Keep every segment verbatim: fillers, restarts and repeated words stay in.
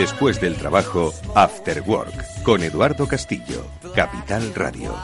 Después del trabajo, After Work, con Eduardo Castillo, Capital Radio.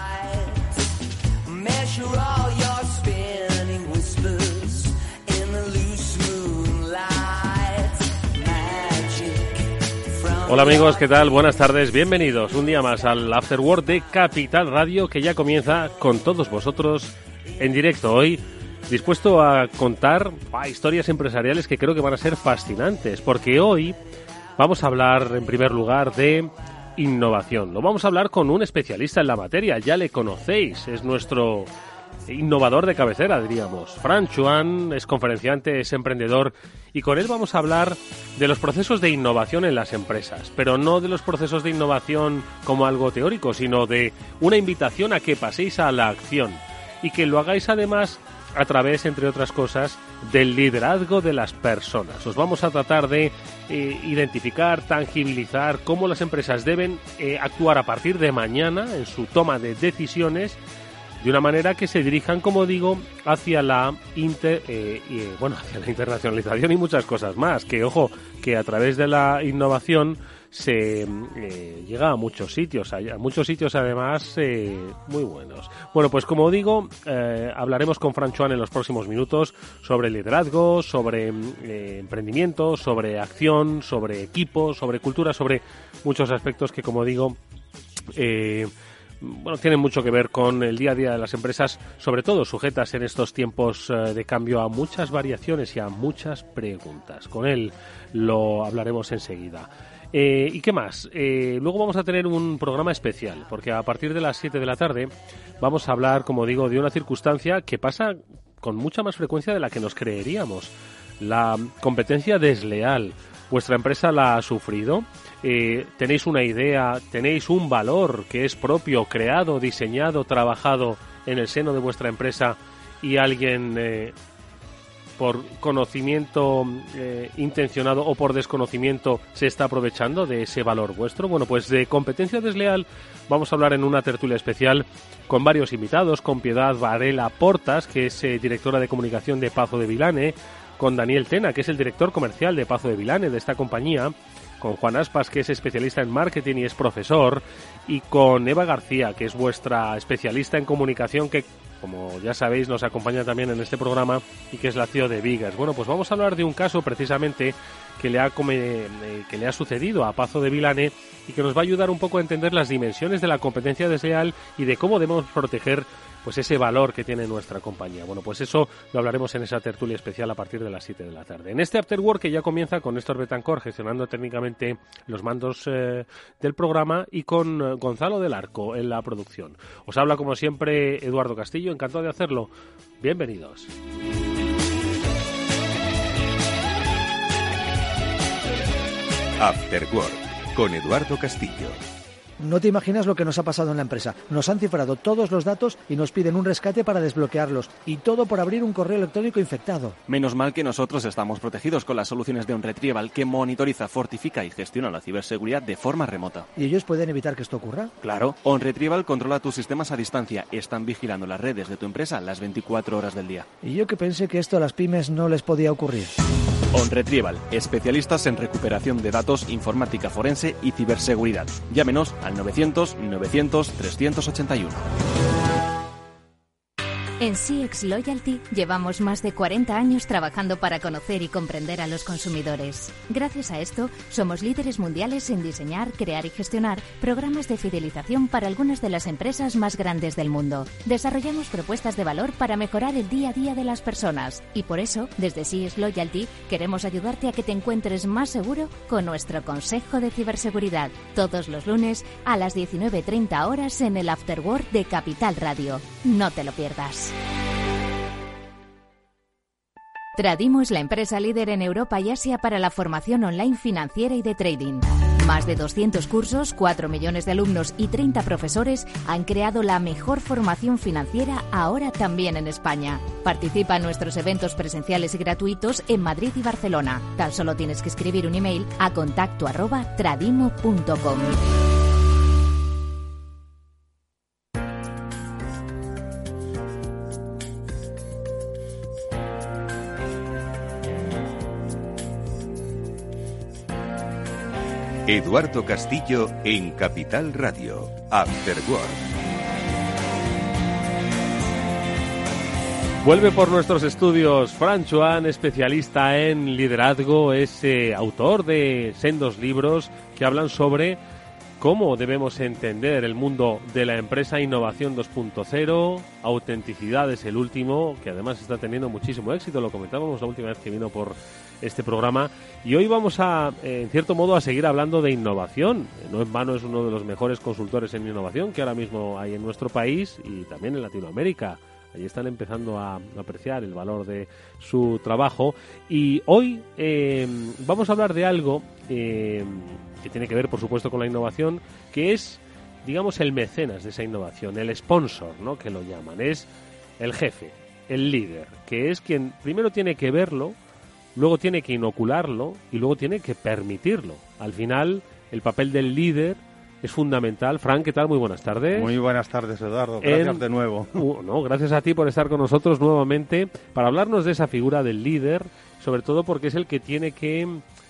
Hola amigos, ¿qué tal? Buenas tardes, bienvenidos un día más al After Work de Capital Radio, que ya comienza con todos vosotros en directo hoy, dispuesto a contar ah, historias empresariales que creo que van a ser fascinantes, porque hoy vamos a hablar en primer lugar de innovación. Lo vamos a hablar con un especialista en la materia, ya le conocéis, es nuestro innovador de cabecera, diríamos. Fran Chuan es conferenciante, es emprendedor, y con él vamos a hablar de los procesos de innovación en las empresas, pero no de los procesos de innovación como algo teórico, sino de una invitación a que paséis a la acción y que lo hagáis además a través, entre otras cosas, del liderazgo de las personas. Os vamos a tratar de eh, identificar, tangibilizar cómo las empresas deben eh, actuar a partir de mañana en su toma de decisiones, de una manera que se dirijan, como digo, hacia la inter, eh, eh, bueno, hacia la internacionalización y muchas cosas más. Que, ojo, que a través de la innovación se eh, llega a muchos sitios, a, a muchos sitios además eh, muy buenos. Bueno, pues como digo, eh, hablaremos con Fran Chuan en los próximos minutos sobre liderazgo, sobre eh, emprendimiento, sobre acción, sobre equipo, sobre cultura, sobre muchos aspectos que, como digo, eh, bueno, tienen mucho que ver con el día a día de las empresas, sobre todo sujetas en estos tiempos eh, de cambio a muchas variaciones y a muchas preguntas. Con él lo hablaremos enseguida. Eh, ¿Y qué más? Eh, luego vamos a tener un programa especial, porque a partir de las siete de la tarde vamos a hablar, como digo, de una circunstancia que pasa con mucha más frecuencia de la que nos creeríamos. La competencia desleal. ¿Vuestra empresa la ha sufrido? Eh, ¿Tenéis una idea, tenéis un valor que es propio, creado, diseñado, trabajado en el seno de vuestra empresa y alguien eh, por conocimiento eh, intencionado o por desconocimiento se está aprovechando de ese valor vuestro? Bueno, pues de competencia desleal vamos a hablar en una tertulia especial con varios invitados, con Piedad Varela Portas, que es eh, directora de comunicación de Pazo de Vilane, con Daniel Tena, que es el director comercial de Pazo de Vilane, de esta compañía, con Juan Aspas, que es especialista en marketing y es profesor, y con Eva García, que es vuestra especialista en comunicación, que, como ya sabéis, nos acompaña también en este programa y que es la C E O de Vigas. Bueno, pues vamos a hablar de un caso precisamente que le ha, come, eh, que le ha sucedido a Pazo de Vilane y que nos va a ayudar un poco a entender las dimensiones de la competencia desleal y de cómo debemos proteger pues ese valor que tiene nuestra compañía. Bueno, pues eso lo hablaremos en esa tertulia especial a partir de las siete de la tarde. En este After Work, que ya comienza con Néstor Betancor gestionando técnicamente los mandos eh, del programa, y con eh, Gonzalo del Arco en la producción. Os habla como siempre Eduardo Castillo, encantado de hacerlo. Bienvenidos. After Work, con Eduardo Castillo. No te imaginas lo que nos ha pasado en la empresa. Nos han cifrado todos los datos y nos piden un rescate para desbloquearlos. Y todo por abrir un correo electrónico infectado. Menos mal que nosotros estamos protegidos con las soluciones de OnRetrieval, que monitoriza, fortifica y gestiona la ciberseguridad de forma remota. ¿Y ellos pueden evitar que esto ocurra? Claro. OnRetrieval controla tus sistemas a distancia. Están vigilando las redes de tu empresa las veinticuatro horas del día. Y yo que pensé que esto a las pymes no les podía ocurrir. OnRetrieval, especialistas en recuperación de datos, informática forense y ciberseguridad. Llámenos al novecientos novecientos trescientos ochenta y uno. En C X Loyalty llevamos más de cuarenta años trabajando para conocer y comprender a los consumidores. Gracias a esto, somos líderes mundiales en diseñar, crear y gestionar programas de fidelización para algunas de las empresas más grandes del mundo. Desarrollamos propuestas de valor para mejorar el día a día de las personas y por eso, desde C X Loyalty, queremos ayudarte a que te encuentres más seguro con nuestro Consejo de Ciberseguridad, todos los lunes a las diecinueve treinta horas en el After Work de Capital Radio. No te lo pierdas. Tradimo es la empresa líder en Europa y Asia para la formación online financiera y de trading. Más de doscientos cursos, cuatro millones de alumnos y treinta profesores han creado la mejor formación financiera ahora también en España. Participa en nuestros eventos presenciales y gratuitos en Madrid y Barcelona. Tan solo tienes que escribir un email a contacto arroba tradimo punto com. Eduardo Castillo en Capital Radio, After Work. Vuelve por nuestros estudios Fran Chuan, especialista en liderazgo, es eh, autor de sendos libros que hablan sobre cómo debemos entender el mundo de la empresa, Innovación dos punto cero, Autenticidad es el último, que además está teniendo muchísimo éxito, lo comentábamos la última vez que vino por este programa, y hoy vamos a, en cierto modo, a seguir hablando de innovación. No en vano es uno de los mejores consultores en innovación que ahora mismo hay en nuestro país y también en Latinoamérica. Allí están empezando a apreciar el valor de su trabajo. Y hoy eh, vamos a hablar de algo eh, que tiene que ver, por supuesto, con la innovación, que es, digamos, el mecenas de esa innovación, el sponsor, ¿no?, que lo llaman. Es el jefe, el líder, que es quien primero tiene que verlo, luego tiene que inocularlo y luego tiene que permitirlo. Al final, el papel del líder es fundamental. Fran, ¿qué tal? Muy buenas tardes. Muy buenas tardes, Eduardo. Gracias en... de nuevo. Uh, no, gracias a ti por estar con nosotros nuevamente para hablarnos de esa figura del líder, sobre todo porque es el que tiene que...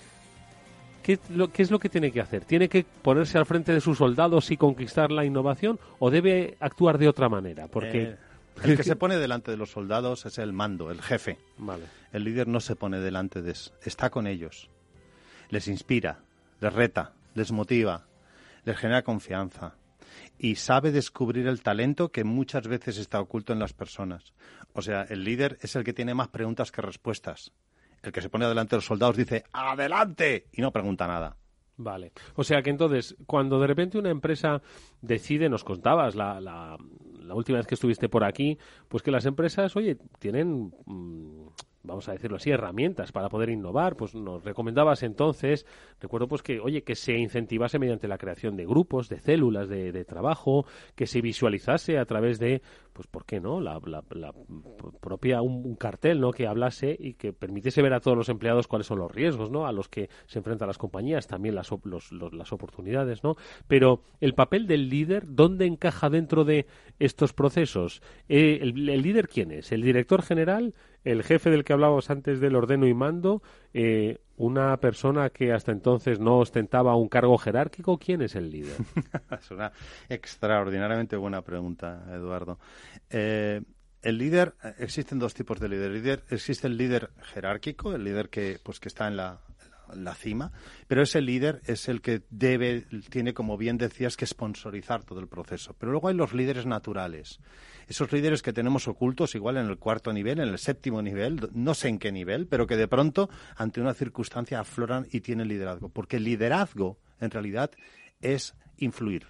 ¿Qué, lo, ¿Qué es lo que tiene que hacer? ¿Tiene que ponerse al frente de sus soldados y conquistar la innovación o debe actuar de otra manera? Porque... Eh... El que se pone delante de los soldados es el mando, el jefe. Vale. El líder no se pone delante de eso, está con ellos. Les inspira, les reta, les motiva, les genera confianza y sabe descubrir el talento que muchas veces está oculto en las personas. O sea, el líder es el que tiene más preguntas que respuestas. El que se pone delante de los soldados dice ¡adelante! Y no pregunta nada. Vale. O sea que entonces, cuando de repente una empresa decide, nos contabas la, la, la última vez que estuviste por aquí, pues que las empresas, oye, tienen, mmm, vamos a decirlo así, herramientas para poder innovar. Pues nos recomendabas entonces, recuerdo pues que, oye, que se incentivase mediante la creación de grupos, de células de, de trabajo, que se visualizase a través de, pues, ¿por qué no?, la, la, la propia, un, un cartel, ¿no?, que hablase y que permitiese ver a todos los empleados cuáles son los riesgos, ¿no?, a los que se enfrentan las compañías, también las, los, los, las oportunidades, ¿no? Pero el papel del líder, ¿dónde encaja dentro de estos procesos? Eh, el, ¿El líder quién es? ¿El director general? ¿El jefe del que hablábamos antes del ordeno y mando? Eh, ¿Una persona que hasta entonces no ostentaba un cargo jerárquico? ¿Quién es el líder? Es una extraordinariamente buena pregunta, Eduardo. Eh, el líder, existen dos tipos de líder. líder. Existe el líder jerárquico, el líder que, pues, que está en la, en la cima, pero ese líder es el que debe, tiene, como bien decías, que sponsorizar todo el proceso. Pero luego hay los líderes naturales. Esos líderes que tenemos ocultos igual en el cuarto nivel, en el séptimo nivel, no sé en qué nivel, pero que de pronto ante una circunstancia afloran y tienen liderazgo. Porque el liderazgo, en realidad, es influir.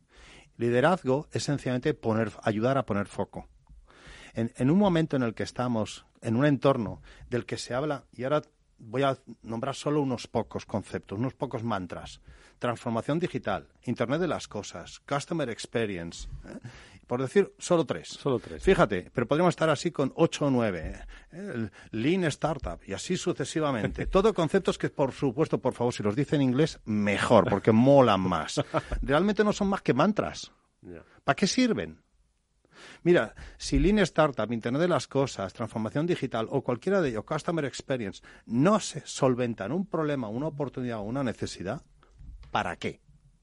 Liderazgo es sencillamente poner, ayudar a poner foco. En, en un momento en el que estamos, en un entorno del que se habla, y ahora voy a nombrar solo unos pocos conceptos, unos pocos mantras. Transformación digital, Internet de las cosas, Customer Experience, ¿eh? Por decir solo tres. Solo tres. Fíjate, pero podríamos estar así con ocho o nueve. ¿eh? El Lean Startup y así sucesivamente. Todo conceptos que, por supuesto, por favor, si los dice en inglés, mejor, porque molan más. Realmente no son más que mantras. Yeah. ¿Para qué sirven? Mira, si Lean Startup, Internet de las cosas, transformación digital o cualquiera de ellos, Customer Experience, no se solventan un problema, una oportunidad o una necesidad, ¿para qué?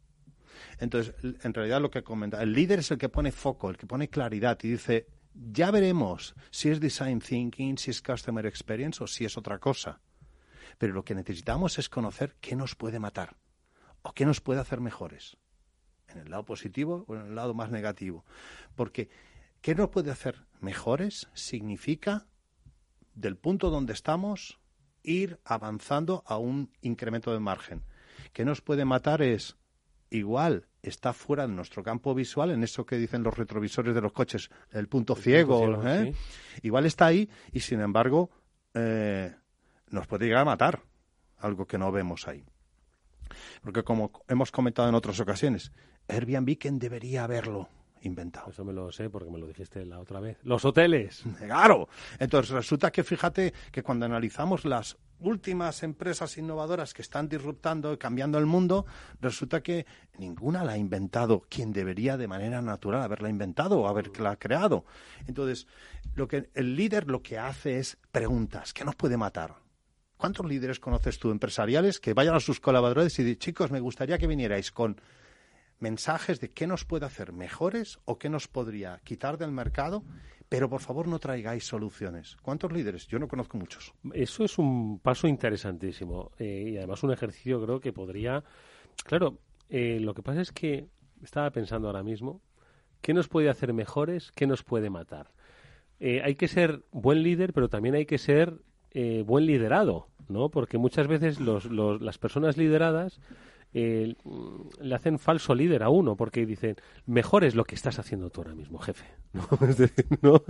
Entonces, en realidad lo que comenta, el líder es el que pone foco, el que pone claridad y dice, ya veremos si es Design Thinking, si es Customer Experience o si es otra cosa. Pero lo que necesitamos es conocer qué nos puede matar o qué nos puede hacer mejores, en el lado positivo o en el lado más negativo. Porque qué nos puede hacer mejores significa, del punto donde estamos, ir avanzando a un incremento de margen. ¿Qué nos puede matar? Es... igual está fuera de nuestro campo visual, en eso que dicen los retrovisores de los coches, el punto el ciego, punto ciego ¿eh? Sí. Igual está ahí y, sin embargo, eh, nos puede llegar a matar, algo que no vemos ahí. Porque, como hemos comentado en otras ocasiones, Airbnb, ¿quién debería haberlo inventado? Eso me lo sé porque me lo dijiste la otra vez. ¡Los hoteles! ¡Claro! Entonces, resulta que, fíjate, que cuando analizamos las últimas empresas innovadoras que están disruptando y cambiando el mundo, resulta que ninguna la ha inventado quien debería de manera natural haberla inventado o haberla creado. Entonces, lo que el líder lo que hace es preguntas. ¿Qué nos puede matar? ¿Cuántos líderes conoces tú empresariales que vayan a sus colaboradores y digan, chicos, me gustaría que vinierais con mensajes de qué nos puede hacer mejores o qué nos podría quitar del mercado, pero por favor no traigáis soluciones? ¿Cuántos líderes? Yo no conozco muchos. Eso es un paso interesantísimo eh, y además un ejercicio creo que podría... Claro, eh, lo que pasa es que estaba pensando ahora mismo, ¿qué nos puede hacer mejores? ¿Qué nos puede matar? Eh, hay que ser buen líder, pero también hay que ser eh, buen liderado, ¿no? Porque muchas veces los, los, las personas lideradas eh, le hacen falso líder a uno, porque dicen, mejor es lo que estás haciendo tú ahora mismo, jefe. ¿No? Es decir, ¿no?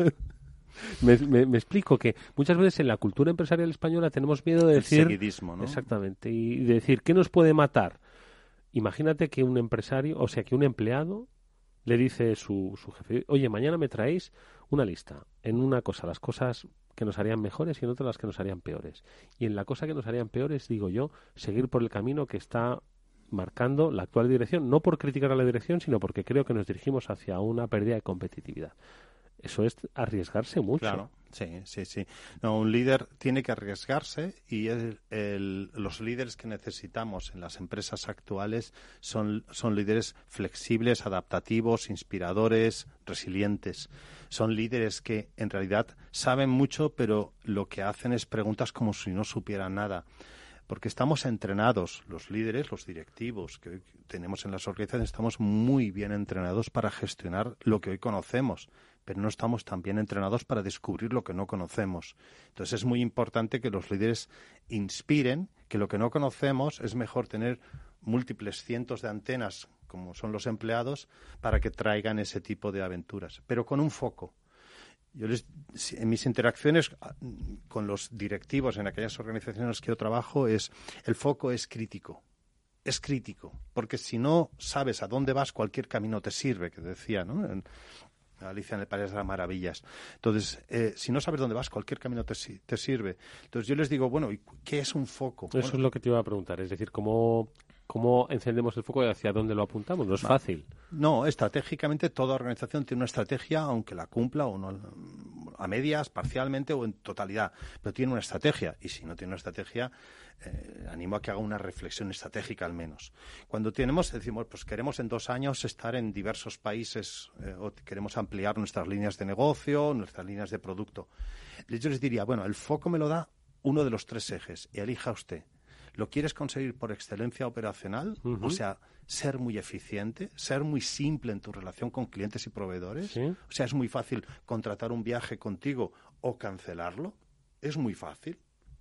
Me, me, me explico que muchas veces en la cultura empresarial española tenemos miedo de decir... El seguidismo, ¿no? Exactamente, y de decir, ¿qué nos puede matar? Imagínate que un empresario, o sea, que un empleado le dice su, su jefe, oye, mañana me traéis una lista, en una cosa las cosas que nos harían mejores y en otra las que nos harían peores. Y en la cosa que nos harían peores, digo yo, seguir por el camino que está marcando la actual dirección, no por criticar a la dirección, sino porque creo que nos dirigimos hacia una pérdida de competitividad. Eso es arriesgarse mucho. Claro, sí, sí, sí. No, un líder tiene que arriesgarse y el, el, los líderes que necesitamos en las empresas actuales son, son líderes flexibles, adaptativos, inspiradores, resilientes. Son líderes que en realidad saben mucho, pero lo que hacen es preguntas como si no supieran nada. Porque estamos entrenados, los líderes, los directivos que tenemos en las organizaciones, estamos muy bien entrenados para gestionar lo que hoy conocemos, pero no estamos tan bien entrenados para descubrir lo que no conocemos. Entonces es muy importante que los líderes inspiren que lo que no conocemos es mejor tener múltiples cientos de antenas, como son los empleados, para que traigan ese tipo de aventuras, pero con un foco. Yo les, en mis interacciones con los directivos en aquellas organizaciones en las que yo trabajo, es el foco es crítico. Es crítico, porque si no sabes a dónde vas, cualquier camino te sirve, que decía, ¿no? En, Alicia en el País de las Maravillas. Entonces, eh, si no sabes dónde vas, cualquier camino te, te sirve. Entonces, yo les digo, bueno, ¿qué es un foco? Eso Bueno, es lo que te iba a preguntar, es decir, ¿cómo, cómo encendemos el foco y hacia dónde lo apuntamos? No es fácil. No, estratégicamente toda organización tiene una estrategia, aunque la cumpla o no, a medias, parcialmente o en totalidad, pero tiene una estrategia. Y si no tiene una estrategia, eh, animo a que haga una reflexión estratégica al menos. Cuando tenemos, decimos, pues queremos en dos años estar en diversos países eh, o queremos ampliar nuestras líneas de negocio, nuestras líneas de producto. Yo les diría, bueno, el foco me lo da uno de los tres ejes, y elija usted. ¿Lo quieres conseguir por excelencia operacional? Uh-huh. O sea, ser muy eficiente, ser muy simple en tu relación con clientes y proveedores. ¿Sí? O sea, es muy fácil contratar un viaje contigo o cancelarlo. Es muy fácil.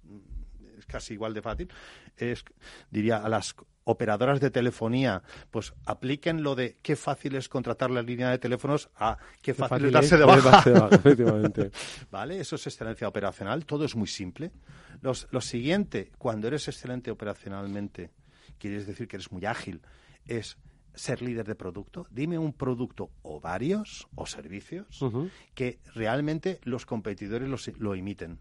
Es casi igual de fácil. Es, diría a las operadoras de telefonía, pues apliquen lo de qué fácil es contratar la línea de teléfonos a qué, qué fácil, fácil es darse de baja. Darse de baja, efectivamente. ¿Vale? Eso es excelencia operacional. Todo es muy simple. Los, lo siguiente, cuando eres excelente operacionalmente, quieres decir que eres muy ágil, es ser líder de producto. Dime un producto o varios o servicios uh-huh. que realmente los competidores los, lo imiten.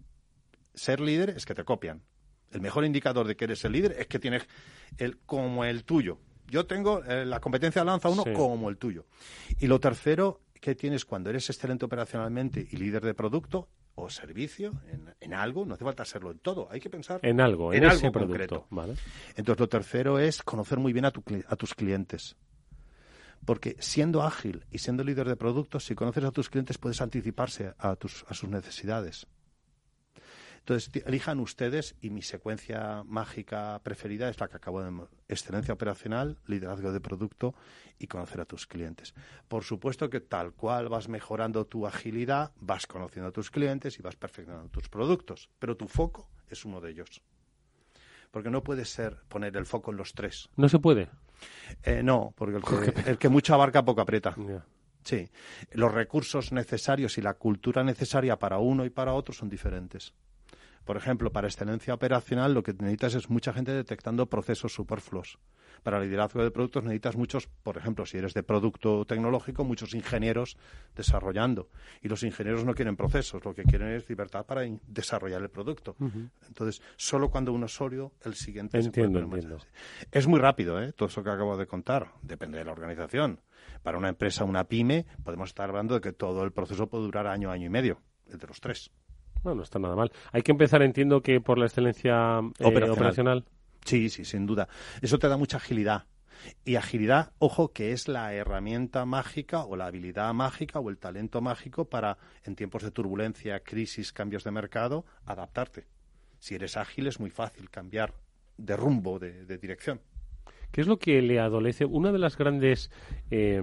Ser líder es que te copian. El mejor indicador de que eres el líder es que tienes el como el tuyo. Yo tengo eh, la competencia lanza uno sí. como el tuyo. Y lo tercero que tienes cuando eres excelente operacionalmente y líder de producto o servicio, en, en algo, no hace falta serlo en todo, hay que pensar en algo, en, en ese algo producto. concreto. Vale. Entonces lo tercero es conocer muy bien a, tu, a tus clientes. Porque siendo ágil y siendo líder de productos, si conoces a tus clientes puedes anticiparse a, tus, a sus necesidades. Entonces, elijan ustedes, y mi secuencia mágica preferida es la que acabo de... Excelencia operacional, liderazgo de producto y conocer a tus clientes. Por supuesto que tal cual vas mejorando tu agilidad, vas conociendo a tus clientes y vas perfeccionando tus productos. Pero tu foco es uno de ellos. Porque no puedes ser poner el foco en los tres. ¿No se puede? Eh, no, porque el que, el que mucho abarca, poco aprieta. Yeah. Sí. Los recursos necesarios y la cultura necesaria para uno y para otro son diferentes. Por ejemplo, para excelencia operacional lo que necesitas es mucha gente detectando procesos superfluos. Para liderazgo de productos necesitas muchos, por ejemplo, si eres de producto tecnológico, muchos ingenieros desarrollando. Y los ingenieros no quieren procesos, lo que quieren es libertad para in- desarrollar el producto. Uh-huh. Entonces, solo cuando uno es sólido, el siguiente entiendo, se puede entiendo. Es muy rápido, ¿eh? Todo eso que acabo de contar. Depende de la organización. Para una empresa, una pyme, podemos estar hablando de que todo el proceso puede durar año, año y medio, entre los tres. No, no está nada mal. Hay que empezar, entiendo, que por la excelencia eh, Operacional. operacional. Sí, sí, sin duda. Eso te da mucha agilidad. Y agilidad, ojo, que es la herramienta mágica o la habilidad mágica o el talento mágico para, en tiempos de turbulencia, crisis, cambios de mercado, adaptarte. Si eres ágil es muy fácil cambiar de rumbo, de, de dirección. ¿Qué es lo que le adolece? Una de las grandes eh,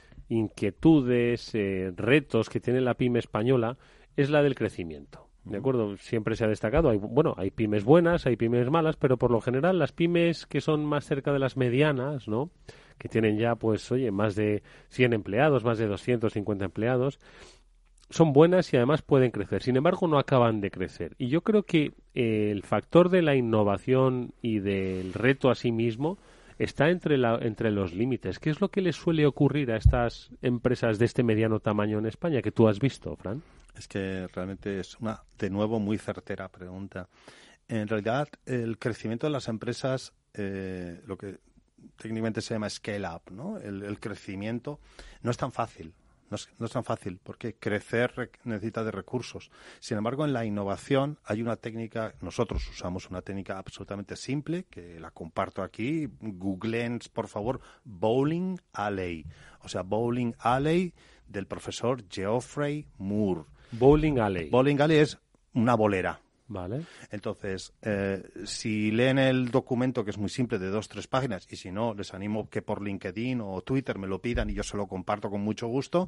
inquietudes, eh, retos que tiene la pyme española es la del crecimiento. ¿De acuerdo? Siempre se ha destacado. Hay, bueno, hay pymes buenas, hay pymes malas, pero por lo general las pymes que son más cerca de las medianas, ¿no? Que tienen ya, pues, oye, más de cien empleados, más de doscientos cincuenta empleados, son buenas y además pueden crecer. Sin embargo, no acaban de crecer. Y yo creo que eh, el factor de la innovación y del reto a sí mismo está entre, la, entre los límites. ¿Qué es lo que les suele ocurrir a estas empresas de este mediano tamaño en España que tú has visto, Fran? Es que realmente es una, de nuevo, muy certera pregunta. En realidad, el crecimiento de las empresas, eh, lo que técnicamente se llama scale up, ¿no? El, el crecimiento no es tan fácil. No es, no es tan fácil, porque crecer necesita de recursos. Sin embargo, en la innovación hay una técnica, nosotros usamos una técnica absolutamente simple, que la comparto aquí. Googleen, por favor, Bowling Alley. O sea, Bowling Alley del profesor Geoffrey Moore. Bowling Alley. Bowling Alley es una bolera. Vale. Entonces, eh, si leen el documento, que es muy simple, de dos, tres páginas, y si no, les animo que por LinkedIn o Twitter me lo pidan y yo se lo comparto con mucho gusto.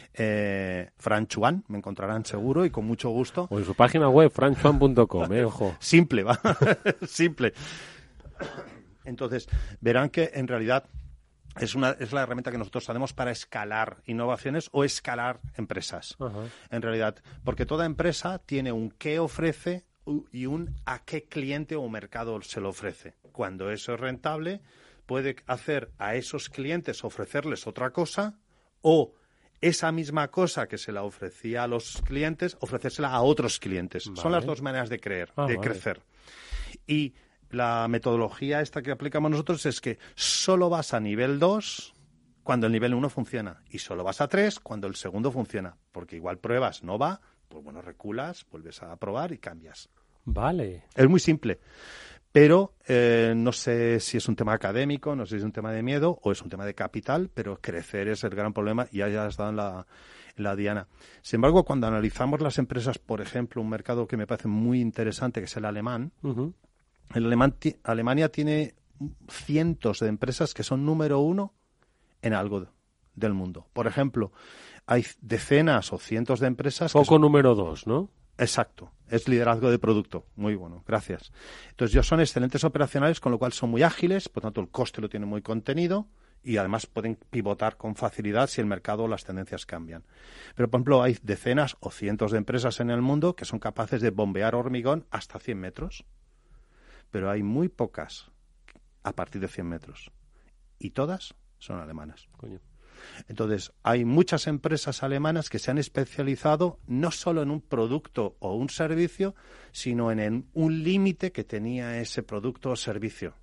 Eh, Fran Chuan, me encontrarán seguro y con mucho gusto. O en su página web, fran chuan punto com, eh, ojo. Simple, va. Simple. Entonces, verán que en realidad es una es la herramienta que nosotros tenemos para escalar innovaciones o escalar empresas. Ajá. En realidad, porque toda empresa tiene un qué ofrece y un a qué cliente o mercado se lo ofrece. Cuando eso es rentable, puede hacer a esos clientes ofrecerles otra cosa, o esa misma cosa que se la ofrecía a los clientes, ofrecérsela a otros clientes. Vale. Son las dos maneras de creer, Ah, de vale. crecer. Y la metodología esta que aplicamos nosotros es que solo vas a nivel dos cuando el nivel uno funciona, y solo vas a tres cuando el segundo funciona, porque igual pruebas, no va, pues bueno, reculas, vuelves a probar y cambias. Vale. Es muy simple, pero eh, no sé si es un tema académico, no sé si es un tema de miedo o es un tema de capital, pero crecer es el gran problema y ya has dado en la, en la diana. Sin embargo, cuando analizamos las empresas, por ejemplo, un mercado que me parece muy interesante, que es el alemán, Uh-huh. el alemán ti- Alemania tiene cientos de empresas que son número uno en algo del mundo. Por ejemplo, hay decenas o cientos de empresas que Foco son- número dos, ¿no? Exacto, es liderazgo de producto. Muy bueno, gracias. Entonces, ellos son excelentes operacionales, con lo cual son muy ágiles, por tanto el coste lo tienen muy contenido y además pueden pivotar con facilidad si el mercado o las tendencias cambian. Pero, por ejemplo, hay decenas o cientos de empresas en el mundo que son capaces de bombear hormigón hasta cien metros, pero hay muy pocas a partir de cien metros y todas son alemanas. Coño. Entonces, hay muchas empresas alemanas que se han especializado no solo en un producto o un servicio, sino en, en un límite que tenía ese producto o servicio.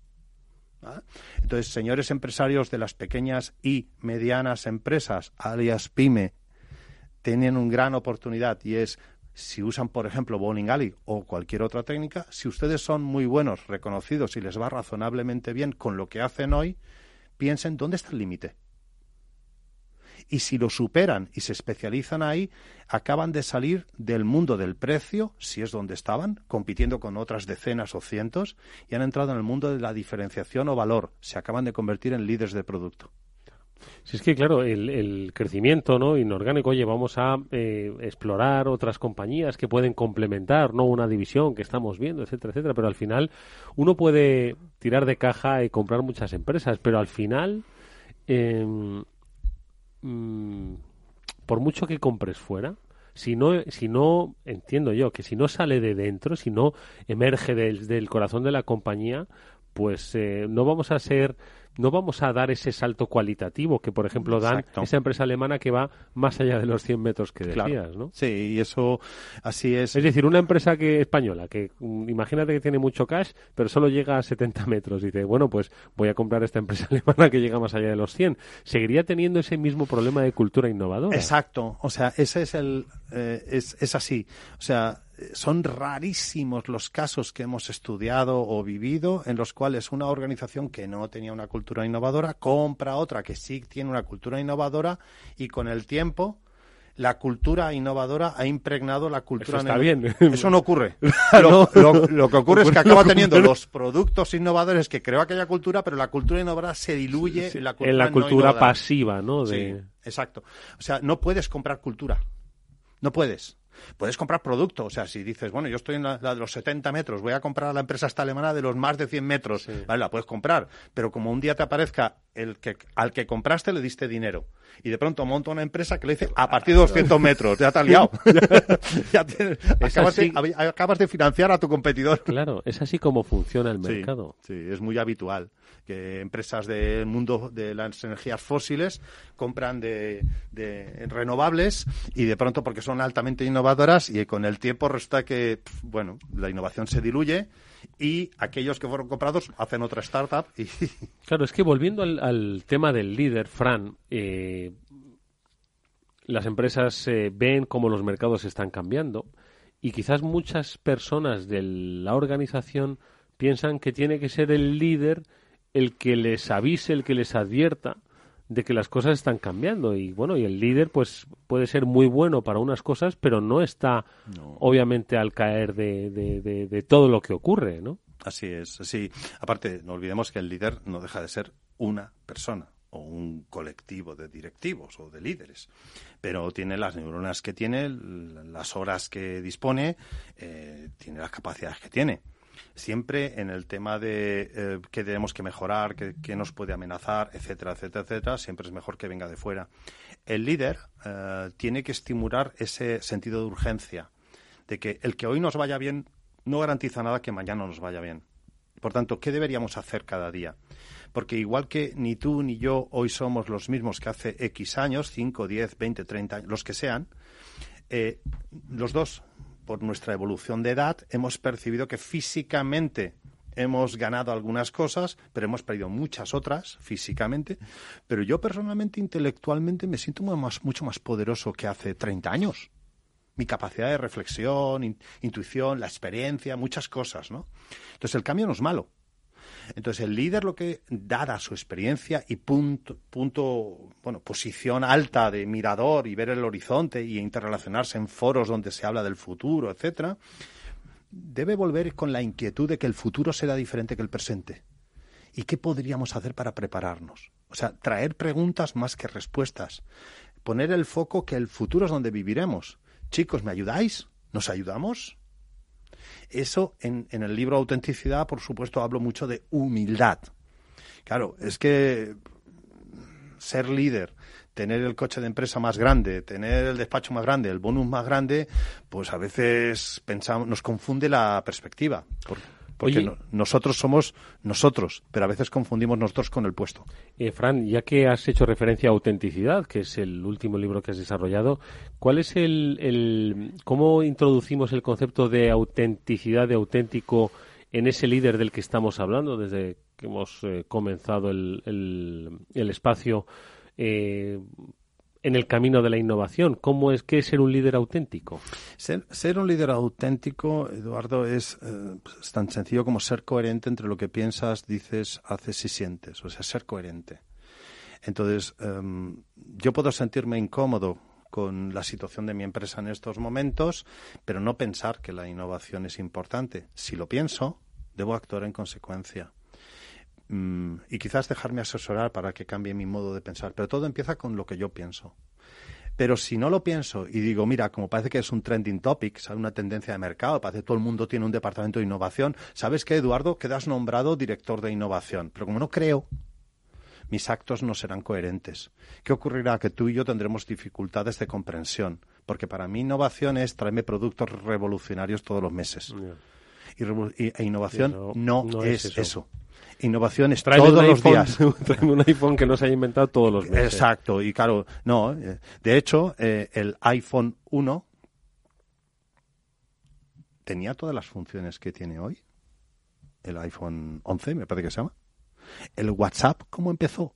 ¿Ah? Entonces, señores empresarios de las pequeñas y medianas empresas, alias PYME, tienen una gran oportunidad, y es, si usan, por ejemplo, Bowling Alley o cualquier otra técnica, si ustedes son muy buenos, reconocidos y les va razonablemente bien con lo que hacen hoy, piensen dónde está el límite. Y si lo superan y se especializan ahí, acaban de salir del mundo del precio, si es donde estaban, compitiendo con otras decenas o cientos, y han entrado en el mundo de la diferenciación o valor. Se acaban de convertir en líderes de producto. Si es que, claro, el, el crecimiento, ¿no?, inorgánico, oye, vamos a eh, explorar otras compañías que pueden complementar, ¿no?, una división que estamos viendo, etcétera, etcétera, pero al final uno puede tirar de caja y comprar muchas empresas, pero al final, eh, mm, por mucho que compres fuera, si no, si no, entiendo yo, que si no sale de dentro, si no emerge del, del corazón de la compañía, pues eh, no vamos a ser... no vamos a dar ese salto cualitativo que, por ejemplo, dan Exacto. esa empresa alemana que va más allá de los cien metros que decías, Claro. ¿no? Sí, y eso así es. Es decir, una empresa que española, que um, imagínate que tiene mucho cash, pero solo llega a setenta metros. Dice, bueno, pues voy a comprar esta empresa alemana que llega más allá de los cien. Seguiría teniendo ese mismo problema de cultura innovadora. Exacto. O sea, ese es el... Eh, es, es así. O sea, son rarísimos los casos que hemos estudiado o vivido en los cuales una organización que no tenía una cultura innovadora compra otra que sí tiene una cultura innovadora y con el tiempo la cultura innovadora ha impregnado la cultura... Eso está innovadora. bien. Eso no ocurre. Lo, lo, lo que ocurre es que acaba teniendo los productos innovadores que creó aquella cultura, pero la cultura innovadora se diluye Sí, en la cultura, en la no cultura innovadora. pasiva, ¿no? De... Sí, exacto. O sea, no puedes comprar cultura. No puedes. Puedes comprar producto. O sea, si dices, bueno, yo estoy en la, la de los setenta metros, voy a comprar a la empresa esta alemana de los más de cien metros. Sí. Vale, la puedes comprar. Pero como un día te aparezca el que al que compraste le diste dinero y de pronto monta una empresa que le dice a partir de doscientos metros, ya te has liado. ya tienes, acabas, así. de, acabas de financiar a tu competidor. Claro, es así como funciona el Sí, mercado. sí, es muy habitual que empresas del mundo de las energías fósiles compran de, de renovables y de pronto porque son altamente innovadoras y con el tiempo resulta que, pf, bueno, la innovación se diluye y aquellos que fueron comprados hacen otra startup y... Claro, es que volviendo al, al tema del líder, Fran, eh, las empresas eh, ven cómo los mercados están cambiando y quizás muchas personas de la organización piensan que tiene que ser el líder el que les avise, el que les advierta de que las cosas están cambiando. Y bueno, y el líder pues puede ser muy bueno para unas cosas, pero no está No. obviamente al caer de, de, de, de todo lo que ocurre, ¿no? Así es, sí. Aparte, no olvidemos que el líder no deja de ser una persona o un colectivo de directivos o de líderes, pero tiene las neuronas que tiene, las horas que dispone, eh, tiene las capacidades que tiene. Siempre en el tema de eh, qué tenemos que mejorar, qué, qué nos puede amenazar, etcétera, etcétera, etcétera, siempre es mejor que venga de fuera. El líder eh, tiene que estimular ese sentido de urgencia, de que el que hoy nos vaya bien no garantiza nada que mañana nos vaya bien. Por tanto, ¿qué deberíamos hacer cada día? Porque igual que ni tú ni yo hoy somos los mismos que hace X años, cinco, diez, veinte, treinta, los que sean, eh, los dos, por nuestra evolución de edad, hemos percibido que físicamente hemos ganado algunas cosas, pero hemos perdido muchas otras físicamente. Pero yo personalmente, intelectualmente, me siento muy más, mucho más poderoso que hace treinta años. Mi capacidad de reflexión, in, intuición, la experiencia, muchas cosas, ¿no? Entonces, el cambio no es malo. Entonces, el líder lo que, dada su experiencia y punto, punto, bueno, posición alta de mirador y ver el horizonte y interrelacionarse en foros donde se habla del futuro, etcétera, debe volver con la inquietud de que el futuro será diferente que el presente. ¿Y qué podríamos hacer para prepararnos? O sea, traer preguntas más que respuestas. Poner el foco que el futuro es donde viviremos. Chicos, ¿me ayudáis? ¿Nos ayudamos? Eso, en, en el libro Autenticidad, por supuesto, hablo mucho de humildad. Claro, es que ser líder, tener el coche de empresa más grande, tener el despacho más grande, el bonus más grande, pues a veces pensamos, nos confunde la perspectiva. Por, porque Oye, no, nosotros somos nosotros, pero a veces confundimos nosotros con el puesto. Eh, Fran, ya que has hecho referencia a Autenticidad, que es el último libro que has desarrollado, ¿cuál es el, el cómo introducimos el concepto de autenticidad, de auténtico, en ese líder del que estamos hablando desde que hemos eh, comenzado el, el, el espacio eh, en el camino de la innovación? ¿Cómo es que es ser un líder auténtico? Ser, ser un líder auténtico, Eduardo, es, eh, es tan sencillo como ser coherente entre lo que piensas, dices, haces y sientes. O sea, ser coherente. Entonces, um, yo puedo sentirme incómodo con la situación de mi empresa en estos momentos, pero no pensar que la innovación es importante. Si lo pienso, debo actuar en consecuencia. Mm, y quizás dejarme asesorar para que cambie mi modo de pensar. Pero todo empieza con lo que yo pienso. Pero si no lo pienso y digo, mira, como parece que es un trending topic, ¿sabes? Una tendencia de mercado, parece que todo el mundo tiene un departamento de innovación. ¿Sabes qué, Eduardo? Quedas nombrado director de innovación. Pero como no creo, mis actos no serán coherentes. ¿Qué ocurrirá? Que tú y yo tendremos dificultades de comprensión. Porque para mí innovación es traerme productos revolucionarios todos los meses. Yeah. Y, revo- y, e innovación Eso no, no es es eso. eso. Innovaciones Tráeme todos un los iPhone, días. Tráeme un iPhone que no se haya inventado todos los meses. Exacto, y claro, no. eh, De hecho, eh, el iPhone uno tenía todas las funciones que tiene hoy. El iPhone once, me parece que se llama. El WhatsApp, ¿cómo empezó?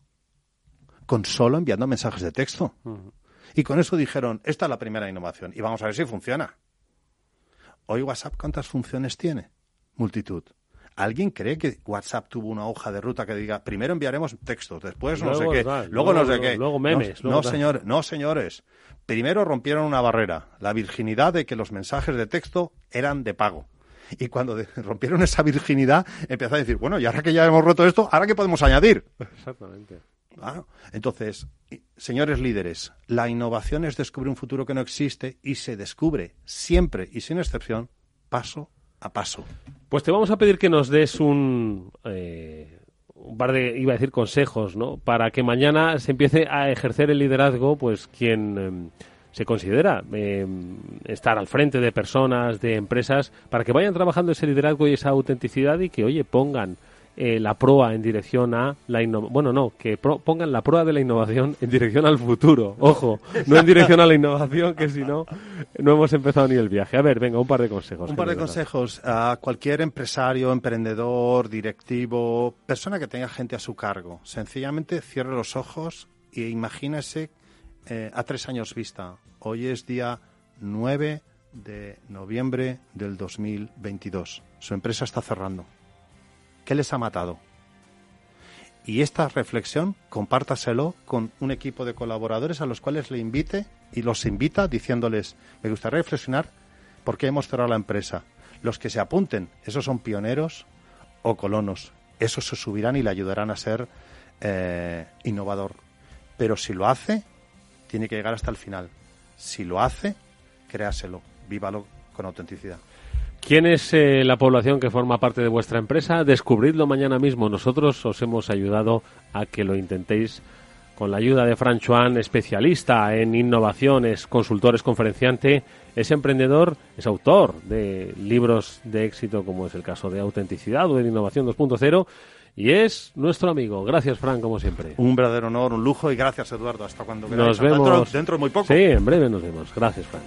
Con solo enviando mensajes de texto. Uh-huh. Y con eso dijeron, esta es la primera innovación y vamos a ver si funciona. Hoy WhatsApp, ¿cuántas funciones tiene? Multitud. ¿Alguien cree que WhatsApp tuvo una hoja de ruta que diga, primero enviaremos textos, después no luego, sé qué, tal, luego, luego no sé qué? Luego memes. No, luego no señores, no, señores. Primero rompieron una barrera, la virginidad de que los mensajes de texto eran de pago. Y cuando de, rompieron esa virginidad, empezó a decir, bueno, y ahora que ya hemos roto esto, ¿ahora qué podemos añadir? Exactamente. Claro. Entonces, señores líderes, la innovación es descubrir un futuro que no existe y se descubre siempre y sin excepción, paso a paso. Pues te vamos a pedir que nos des un, eh, un par de, iba a decir, consejos, ¿no? Para que mañana se empiece a ejercer el liderazgo, pues quien eh, se considera eh, estar al frente de personas, de empresas, para que vayan trabajando ese liderazgo y esa autenticidad y que, oye, pongan eh, la proa en dirección a la innovación. Bueno, no, que pro- pongan la proa de la innovación en dirección al futuro. Ojo, no en dirección a la innovación, que si no, no hemos empezado ni el viaje. A ver, venga, un par de consejos. Un par de consejos a cualquier empresario, emprendedor, directivo, persona que tenga gente a su cargo. Sencillamente cierre los ojos e imagínese eh, a tres años vista. Hoy es día nueve de noviembre del dos mil veintidós. Su empresa está cerrando. ¿Qué les ha matado? Y esta reflexión, compártaselo con un equipo de colaboradores a los cuales le invite y los invita diciéndoles, me gustaría reflexionar por qué hemos cerrado la empresa. Los que se apunten, esos son pioneros o colonos. Esos se subirán y le ayudarán a ser eh, innovador. Pero si lo hace, tiene que llegar hasta el final. Si lo hace, créaselo, vívalo con autenticidad. ¿Quién es eh, la población que forma parte de vuestra empresa? Descubridlo mañana mismo. Nosotros os hemos ayudado a que lo intentéis con la ayuda de Fran Chuan, especialista en innovaciones, consultor, es conferenciante, es emprendedor, es autor de libros de éxito como es el caso de Autenticidad o de Innovación dos punto cero y es nuestro amigo. Gracias, Fran, como siempre. Un verdadero honor, un lujo y gracias, Eduardo. Hasta cuando queráis. Nos vemos dentro, dentro de muy poco. Sí, en breve nos vemos. Gracias, Fran.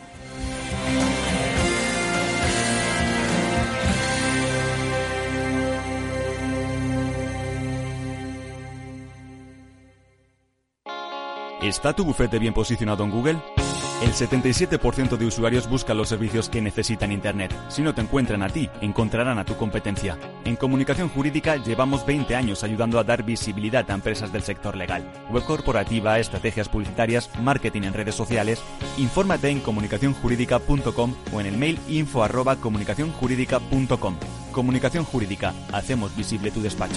¿Está tu bufete bien posicionado en Google? El setenta y siete por ciento de usuarios buscan los servicios que necesitan Internet. Si no te encuentran a ti, encontrarán a tu competencia. En Comunicación Jurídica llevamos veinte años ayudando a dar visibilidad a empresas del sector legal. Web corporativa, estrategias publicitarias, marketing en redes sociales. Infórmate en comunicación jurídica punto com o en el mail info arroba comunicación jurídica punto com. Comunicación Jurídica. Hacemos visible tu despacho.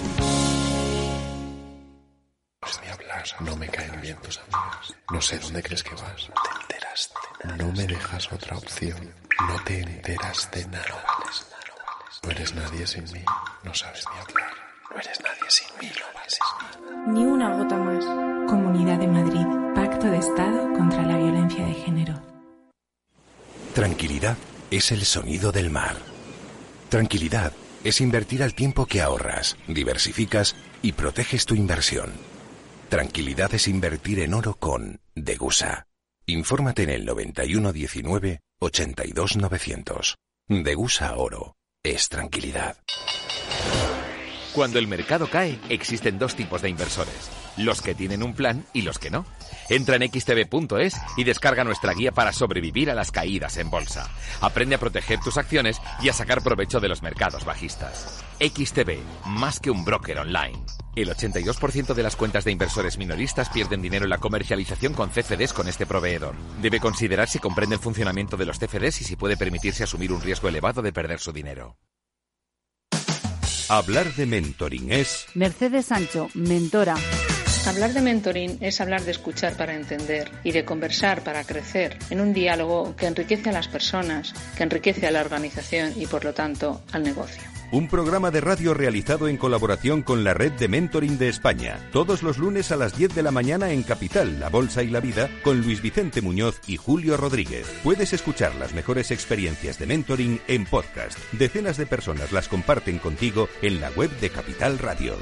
De hablar, no me caen bien tus amigos. No sé dónde crees que vas. No te enteras de nada. No me dejas otra opción. No te enteras de nada. No eres nadie sin mí. No sabes ni hablar. No eres nadie sin mí. No vales nada. Ni una gota más. Comunidad de Madrid. Pacto de Estado contra la violencia de género. Tranquilidad es el sonido del mar. Tranquilidad es invertir al tiempo que ahorras, diversificas y proteges tu inversión. Tranquilidad es invertir en oro con Degusa. Infórmate en el noventa y uno diecinueve ochenta y dos novecientos. Degusa Oro es tranquilidad. Cuando el mercado cae, existen dos tipos de inversores. Los que tienen un plan y los que no. Entra en equis te be punto es y descarga nuestra guía para sobrevivir a las caídas en bolsa. Aprende a proteger tus acciones y a sacar provecho de los mercados bajistas. equis te be, más que un broker online. El ochenta y dos por ciento de las cuentas de inversores minoristas pierden dinero en la comercialización con ce efe des con este proveedor. Debe considerar si comprende el funcionamiento de los ce efe des y si puede permitirse asumir un riesgo elevado de perder su dinero. Hablar de mentoring es... Mercedes Sancho, mentora. Hablar de mentoring es hablar de escuchar para entender y de conversar para crecer en un diálogo que enriquece a las personas, que enriquece a la organización y, por lo tanto, al negocio. Un programa de radio realizado en colaboración con la Red de Mentoring de España. Todos los lunes a las diez de la mañana en Capital, La Bolsa y la Vida, con Luis Vicente Muñoz y Julio Rodríguez. Puedes escuchar las mejores experiencias de mentoring en podcast. Decenas de personas las comparten contigo en la web de Capital Radio.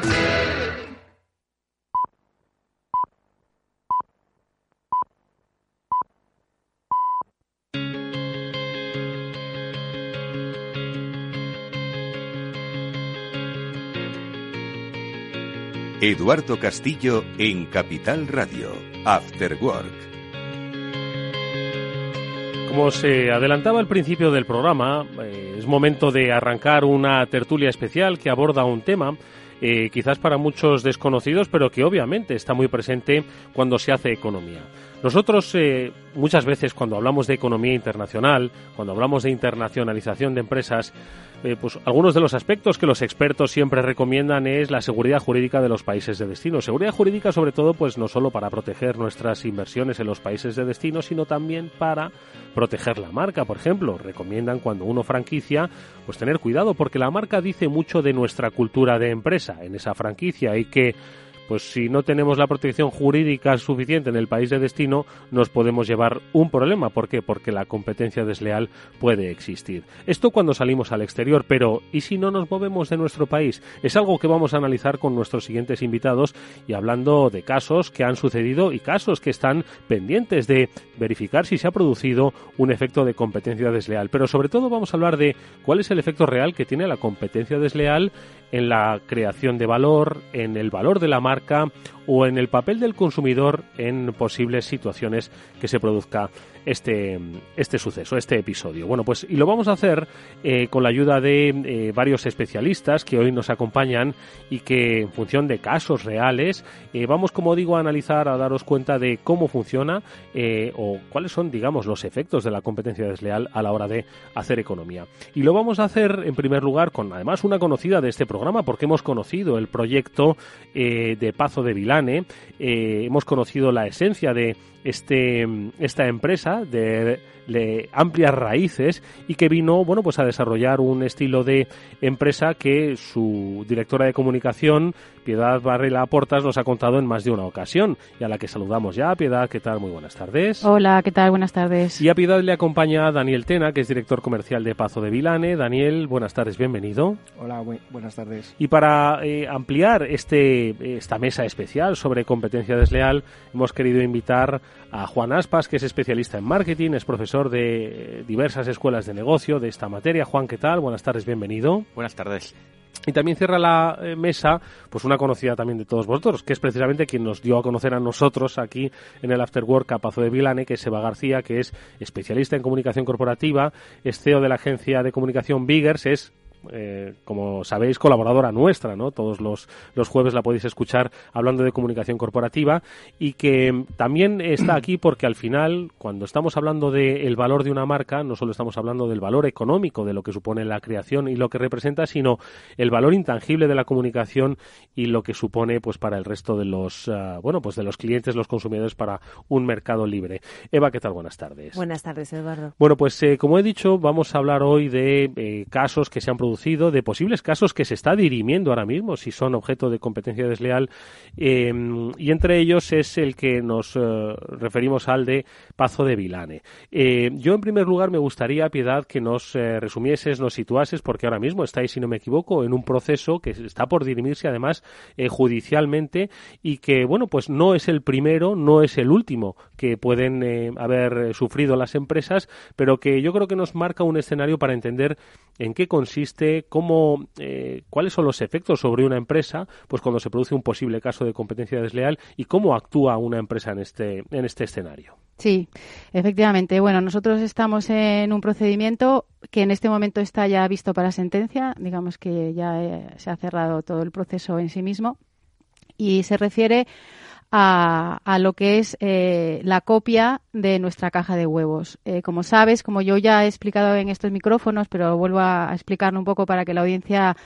Eduardo Castillo en Capital Radio, After Work. Como se adelantaba al principio del programa, eh, es momento de arrancar una tertulia especial que aborda un tema eh, quizás para muchos desconocidos, pero que obviamente está muy presente cuando se hace economía. Nosotros eh, muchas veces cuando hablamos de economía internacional, cuando hablamos de internacionalización de empresas, eh, pues algunos de los aspectos que los expertos siempre recomiendan es la seguridad jurídica de los países de destino. Seguridad jurídica sobre todo pues no solo para proteger nuestras inversiones en los países de destino, sino también para proteger la marca. Por ejemplo, recomiendan cuando uno franquicia pues tener cuidado porque la marca dice mucho de nuestra cultura de empresa en esa franquicia y que pues si no tenemos la protección jurídica suficiente en el país de destino, nos podemos llevar un problema. ¿Por qué? Porque la competencia desleal puede existir. Esto cuando salimos al exterior, pero ¿y si no nos movemos de nuestro país? Es algo que vamos a analizar con nuestros siguientes invitados y hablando de casos que han sucedido y casos que están pendientes de verificar si se ha producido un efecto de competencia desleal. Pero sobre todo vamos a hablar de cuál es el efecto real que tiene la competencia desleal en la creación de valor, en el valor de la marca o en el papel del consumidor en posibles situaciones que se produzca este, este suceso, este episodio. Bueno, pues y lo vamos a hacer eh, con la ayuda de eh, varios especialistas que hoy nos acompañan y que en función de casos reales eh, vamos, como digo, a analizar, a daros cuenta de cómo funciona eh, o cuáles son, digamos, los efectos de la competencia desleal a la hora de hacer economía. Y lo vamos a hacer en primer lugar con además una conocida de este programa porque hemos conocido el proyecto eh, de Pazo de Vilane, eh, hemos conocido la esencia de este esta empresa de, de amplias raíces y que vino, bueno, pues a desarrollar un estilo de empresa que su directora de comunicación, Piedad Varela Portas, nos ha contado en más de una ocasión y a la que saludamos ya. Piedad, ¿qué tal? Muy buenas tardes. Hola, ¿qué tal? Buenas tardes. Y a Piedad le acompaña Daniel Tena, que es director comercial de Pazo de Vilane. Daniel, buenas tardes, bienvenido. Hola, bu- buenas tardes. Y para eh, ampliar este esta mesa especial sobre competencia desleal, hemos querido invitar a Juan Aspas, que es especialista en marketing, es profesor de diversas escuelas de negocio de esta materia. Juan, ¿qué tal? Buenas tardes, bienvenido. Buenas tardes. Y también cierra la eh, mesa, pues una conocida también de todos vosotros, que es precisamente quien nos dio a conocer a nosotros aquí en el After Work a Pazo de Vilane, que es Eva García, que es especialista en comunicación corporativa, es C E O de la agencia de comunicación Biggers, es Eh, como sabéis, colaboradora nuestra, ¿no? Todos los, los jueves la podéis escuchar hablando de comunicación corporativa y que también está aquí porque al final, cuando estamos hablando del valor de una marca, no solo estamos hablando del valor económico de lo que supone la creación y lo que representa, sino el valor intangible de la comunicación y lo que supone pues para el resto de los uh, bueno pues de los clientes, los consumidores, para un mercado libre. Eva, ¿qué tal? Buenas tardes. Buenas tardes, Eduardo. Bueno, pues eh, como he dicho, vamos a hablar hoy de eh, casos que se han producido, de posibles casos que se está dirimiendo ahora mismo, si son objeto de competencia desleal, eh, y entre ellos es el que nos eh, referimos al de Pazo de Vilane. Eh, yo, en primer lugar, me gustaría, Piedad, que nos eh, resumieses, nos situases, porque ahora mismo estáis, si no me equivoco, en un proceso que está por dirimirse, además, eh, judicialmente, y que, bueno, pues no es el primero, no es el último que pueden eh, haber sufrido las empresas, pero que yo creo que nos marca un escenario para entender en qué consiste, cómo, eh, cuáles son los efectos sobre una empresa, pues cuando se produce un posible caso de competencia desleal y cómo actúa una empresa en este, en este escenario. Sí, efectivamente. Bueno, nosotros estamos en un procedimiento que en este momento está ya visto para sentencia, digamos que ya eh, se ha cerrado todo el proceso en sí mismo y se refiere A, a lo que es eh, la copia de nuestra caja de huevos. Eh, como sabes, como yo ya he explicado en estos micrófonos, pero vuelvo a, a explicarlo un poco para que la audiencia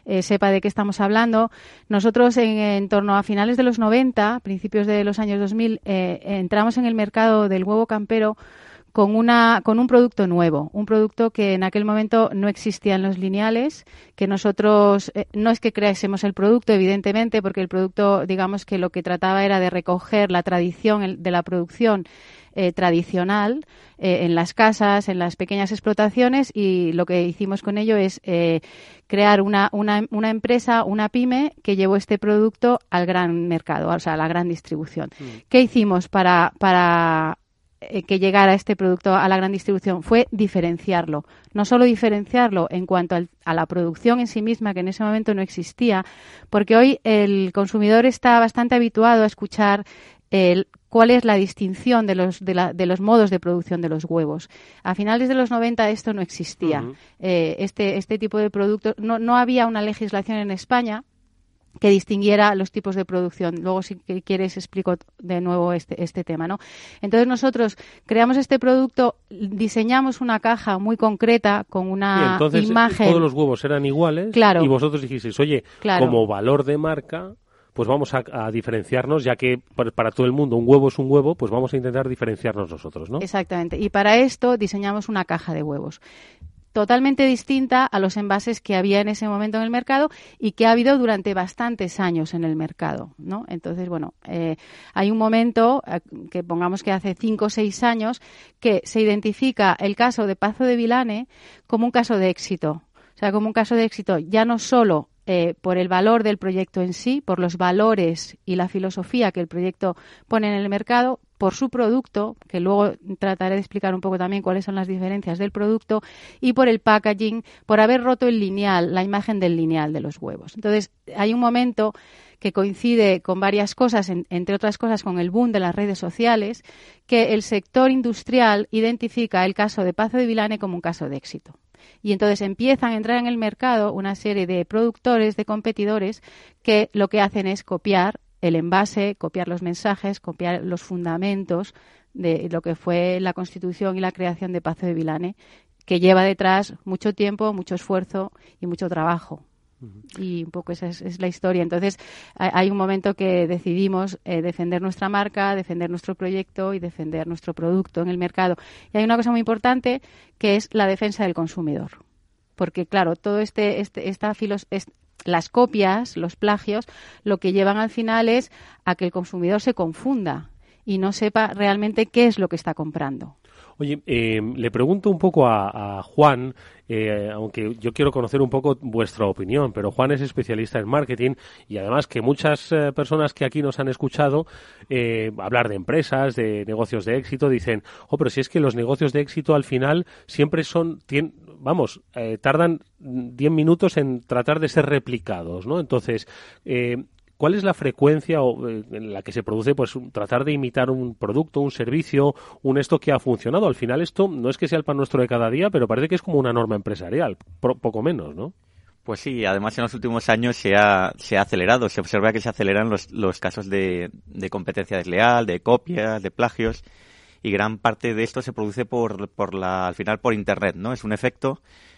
eh, sepa de qué estamos hablando. Nosotros en, en torno a finales de los noventa, principios de los años dos mil, eh, entramos en el mercado del huevo campero con una con un producto nuevo, un producto que en aquel momento no existía en los lineales, que nosotros eh, no es que creásemos el producto, evidentemente, porque el producto, digamos que lo que trataba era de recoger la tradición de la producción eh, tradicional eh, en las casas, en las pequeñas explotaciones, y lo que hicimos con ello es eh, crear una, una, una empresa, una pyme, que llevó este producto al gran mercado, o sea, a la gran distribución. Mm. ¿Qué hicimos para para que llegara este producto a la gran distribución? Fue diferenciarlo. No solo diferenciarlo en cuanto al, a la producción en sí misma, que en ese momento no existía, porque hoy el consumidor está bastante habituado a escuchar el, cuál es la distinción de los, de, la, de los modos de producción de los huevos. A finales de los noventa esto no existía. Uh-huh. Eh, este, este tipo de productos, no, no había una legislación en España que distinguiera los tipos de producción. Luego, si quieres, explico de nuevo este, este tema, ¿no? Entonces, nosotros creamos este producto, diseñamos una caja muy concreta con una y entonces, imagen. Todos los huevos eran iguales, claro. Y vosotros dijisteis, oye, claro, como valor de marca, pues vamos a, a diferenciarnos, ya que para, para todo el mundo un huevo es un huevo, pues vamos a intentar diferenciarnos nosotros, ¿no? Exactamente. Y para esto diseñamos una caja de huevos totalmente distinta a los envases que había en ese momento en el mercado y que ha habido durante bastantes años en el mercado, ¿no? Entonces, bueno, eh, hay un momento, eh, que pongamos que hace cinco o seis años, que se identifica el caso de Pazo de Vilane como un caso de éxito. O sea, como un caso de éxito ya no solo eh, por el valor del proyecto en sí, por los valores y la filosofía que el proyecto pone en el mercado, por su producto, que luego trataré de explicar un poco también cuáles son las diferencias del producto, y por el packaging, por haber roto el lineal, la imagen del lineal de los huevos. Entonces, hay un momento que coincide con varias cosas, en, entre otras cosas con el boom de las redes sociales, que el sector industrial identifica el caso de Pazo de Vilane como un caso de éxito. Y entonces empiezan a entrar en el mercado una serie de productores, de competidores, que lo que hacen es copiar el envase, copiar los mensajes, copiar los fundamentos de lo que fue la constitución y la creación de Pazo de Vilane, que lleva detrás mucho tiempo, mucho esfuerzo y mucho trabajo. Uh-huh. Y un poco esa es, es la historia. Entonces, hay un momento que decidimos eh, defender nuestra marca, defender nuestro proyecto y defender nuestro producto en el mercado. Y hay una cosa muy importante, que es la defensa del consumidor. Porque, claro, todo este, este esta filos, este, las copias, los plagios, lo que llevan al final es a que el consumidor se confunda y no sepa realmente qué es lo que está comprando. Oye, eh, le pregunto un poco a, a Juan, eh, aunque yo quiero conocer un poco vuestra opinión, pero Juan es especialista en marketing y además que muchas eh, personas que aquí nos han escuchado eh, hablar de empresas, de negocios de éxito, dicen, oh, pero si es que los negocios de éxito al final siempre son, tien, vamos, eh, tardan diez minutos en tratar de ser replicados, ¿no? Entonces, eh, ¿cuál es la frecuencia en la que se produce pues tratar de imitar un producto, un servicio, un esto que ha funcionado? Al final esto no es que sea el pan nuestro de cada día, pero parece que es como una norma empresarial, pro, poco menos, ¿no? Pues sí, además en los últimos años se ha, se ha acelerado, se observa que se aceleran los, los casos de, de competencia desleal, de copias, de plagios, y gran parte de esto se produce por, por la, al final por Internet, ¿no? Es un efecto.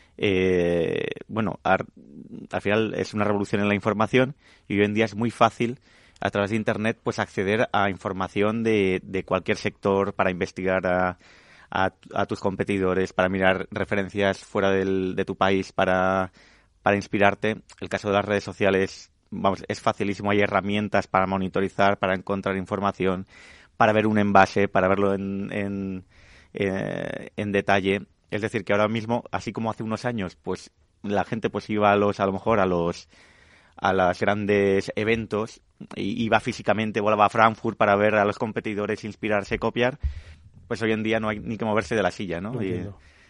Eh, bueno, ar, al final es una revolución en la información y hoy en día es muy fácil a través de Internet pues acceder a información de, de cualquier sector para investigar a, a, a tus competidores, para mirar referencias fuera del, de tu país, para, para inspirarte. El caso de las redes sociales, vamos, es facilísimo, hay herramientas para monitorizar, para encontrar información, para ver un envase, para verlo en, en, eh, en detalle. Es decir, que ahora mismo, así como hace unos años, pues la gente pues iba a los, a lo mejor a los a los grandes eventos, y iba físicamente, volaba a Frankfurt para ver a los competidores, inspirarse, copiar, pues hoy en día no hay ni que moverse de la silla, ¿no? Y,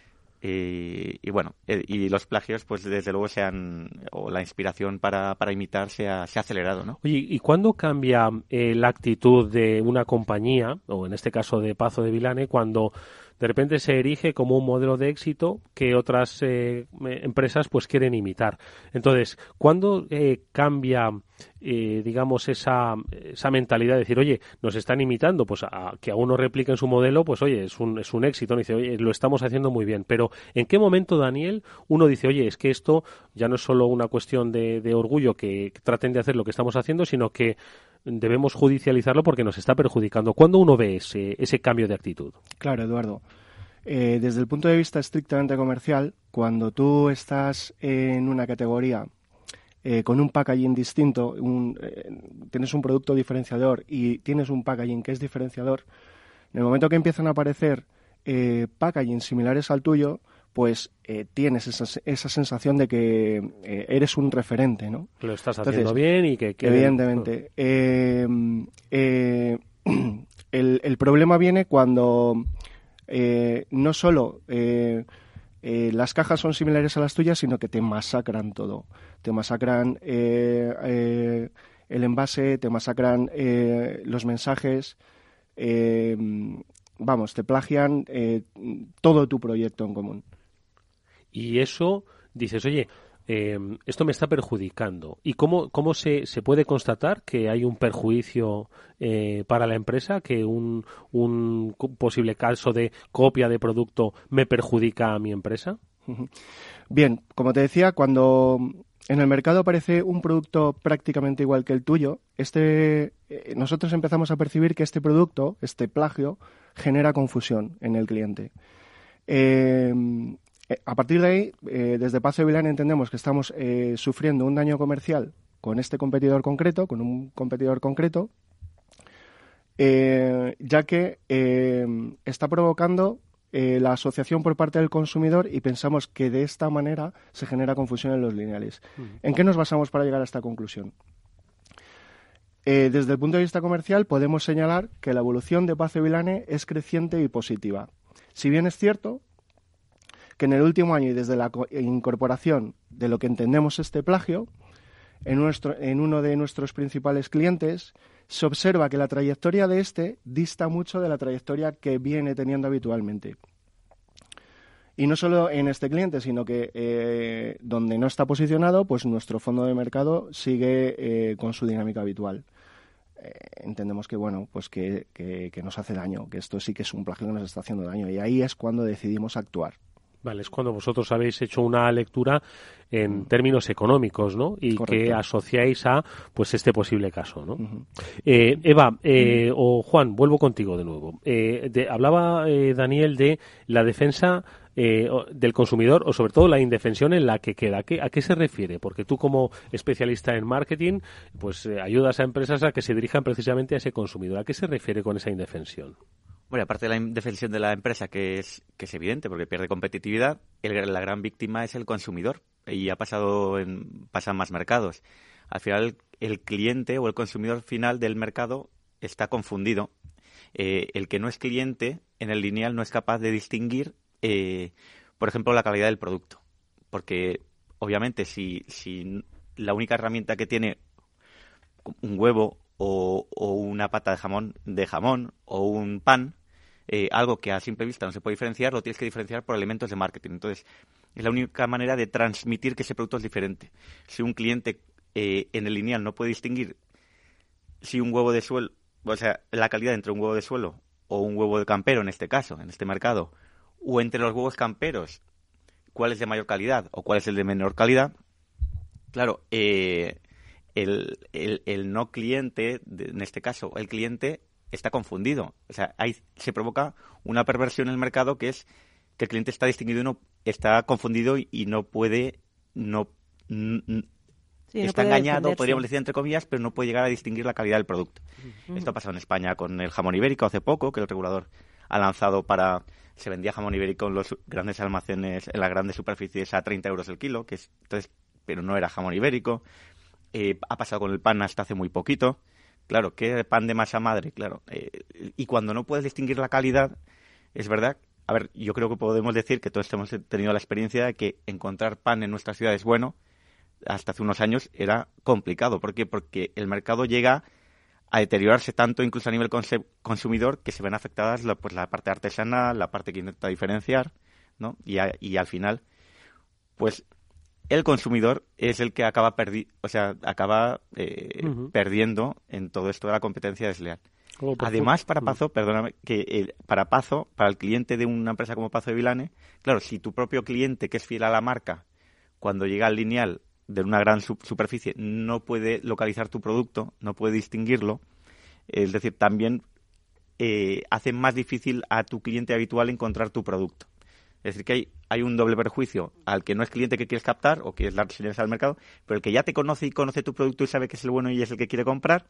y, y bueno, y los plagios, pues desde luego se han, o la inspiración para, para imitar se ha, se ha acelerado, ¿no? Oye, ¿y cuándo cambia eh, la actitud de una compañía, o en este caso de Pazo de Vilane, cuando de repente se erige como un modelo de éxito que otras eh, empresas pues quieren imitar. Entonces, ¿cuándo eh, cambia, eh, digamos, esa, esa mentalidad de decir, oye, nos están imitando, pues a, que a uno repliquen su modelo, pues oye, es un, es un éxito, ¿no? Dice, oye, lo estamos haciendo muy bien. Pero, ¿en qué momento, Daniel, uno dice, oye, es que esto ya no es solo una cuestión de, de orgullo que, que traten de hacer lo que estamos haciendo, sino que debemos judicializarlo porque nos está perjudicando? ¿Cuándo uno ve ese, ese cambio de actitud? Claro, Eduardo. Eh, desde el punto de vista estrictamente comercial, cuando tú estás en una categoría eh, con un packaging distinto, un, eh, tienes un producto diferenciador y tienes un packaging que es diferenciador, en el momento que empiezan a aparecer eh, packaging similares al tuyo, pues eh, tienes esa, esa sensación de que eh, eres un referente, ¿no? Lo estás haciendo Entonces, bien y que... que evidentemente. No. Eh, eh, el, el problema viene cuando eh, no solo eh, eh, las cajas son similares a las tuyas, sino que te masacran todo. Te masacran eh, eh, el envase, te masacran eh, los mensajes... Eh, vamos, te plagian eh, todo tu proyecto en común. Y eso, dices, oye, eh, esto me está perjudicando. ¿Y cómo, cómo se, se puede constatar que hay un perjuicio eh, para la empresa, que un, un posible caso de copia de producto me perjudica a mi empresa? Bien, como te decía, cuando en el mercado aparece un producto prácticamente igual que el tuyo, este, eh, nosotros empezamos a percibir que este producto, este plagio, genera confusión en el cliente. Eh, a partir de ahí, eh, desde Paz Vilán entendemos que estamos eh, sufriendo un daño comercial con este competidor concreto, con un competidor concreto, eh, ya que eh, está provocando eh, la asociación por parte del consumidor y pensamos que de esta manera se genera confusión en los lineales. Uh-huh. ¿En qué nos basamos para llegar a esta conclusión? Eh, desde el punto de vista comercial podemos señalar que la evolución de Paz Vilane es creciente y positiva. Si bien es cierto que en el último año y desde la incorporación de lo que entendemos este plagio, en, nuestro, en uno de nuestros principales clientes se observa que la trayectoria de este dista mucho de la trayectoria que viene teniendo habitualmente. Y no solo en este cliente, sino que eh, donde no está posicionado, pues nuestro fondo de mercado sigue eh, con su dinámica habitual. Eh, entendemos que bueno, pues que, que, que nos hace daño, que esto sí que es un plagio que nos está haciendo daño, y ahí es cuando decidimos actuar. Vale, es cuando vosotros habéis hecho una lectura en términos económicos, ¿no? Y Correcto. Que asociáis a pues este posible caso, ¿no? Uh-huh. Eh, Eva eh, uh-huh. o Juan, vuelvo contigo de nuevo. Eh, de, hablaba eh, Daniel de la defensa eh, del consumidor o sobre todo la indefensión en la que queda. ¿A qué, a qué se refiere? Porque tú como especialista en marketing pues eh, ayudas a empresas a que se dirijan precisamente a ese consumidor. ¿A qué se refiere con esa indefensión? Bueno, aparte de la indefensión de la empresa, que es que es evidente porque pierde competitividad, el, la gran víctima es el consumidor y ha pasado en pasan más mercados. Al final, el cliente o el consumidor final del mercado está confundido. Eh, el que no es cliente en el lineal no es capaz de distinguir, eh, por ejemplo, la calidad del producto. Porque, obviamente, si, si la única herramienta que tiene un huevo o, o una pata de jamón, de jamón o un pan, eh, algo que a simple vista no se puede diferenciar, lo tienes que diferenciar por elementos de marketing. Entonces, es la única manera de transmitir que ese producto es diferente. Si un cliente eh, en el lineal no puede distinguir si un huevo de suelo, o sea, la calidad entre un huevo de suelo o un huevo de campero, en este caso, en este mercado, o entre los huevos camperos, cuál es de mayor calidad o cuál es el de menor calidad, claro, eh, el, el, el no cliente, en este caso, el cliente está confundido. O sea, ahí se provoca una perversión en el mercado que es que el cliente está distinguido y no está confundido y, y no puede, no, n- sí, está no puede engañado, defenderse. Podríamos decir entre comillas, pero no puede llegar a distinguir la calidad del producto. Uh-huh. Esto ha pasado en España con el jamón ibérico hace poco, que el regulador ha lanzado para... Se vendía jamón ibérico en los grandes almacenes, en las grandes superficies a treinta euros el kilo, que es, entonces, pero no era jamón ibérico. Eh, ha pasado con el pan hasta hace muy poquito. Claro, ¿qué pan de masa madre? Claro. Eh, y cuando no puedes distinguir la calidad, es verdad. A ver, yo creo que podemos decir que todos hemos tenido la experiencia de que encontrar pan en nuestra ciudad es bueno. Hasta hace unos años era complicado. ¿Por qué? Porque el mercado llega a deteriorarse tanto incluso a nivel conse- consumidor que se ven afectadas la, pues la parte artesanal, la parte que intenta diferenciar, ¿no? Y, a, y al final, pues el consumidor es el que acaba perdi- o sea, acaba eh, uh-huh. perdiendo en todo esto de la competencia desleal. Oh, Además, para Pazo, perdóname, que el, para Pazo, para el cliente de una empresa como Pazo de Vilane, claro, si tu propio cliente, que es fiel a la marca, cuando llega al lineal de una gran su- superficie, no puede localizar tu producto, no puede distinguirlo, es decir, también eh, hace más difícil a tu cliente habitual encontrar tu producto. Es decir, que hay, hay un doble perjuicio al que no es cliente que quieres captar o quieres dar señales al mercado, pero el que ya te conoce y conoce tu producto y sabe que es el bueno y es el que quiere comprar,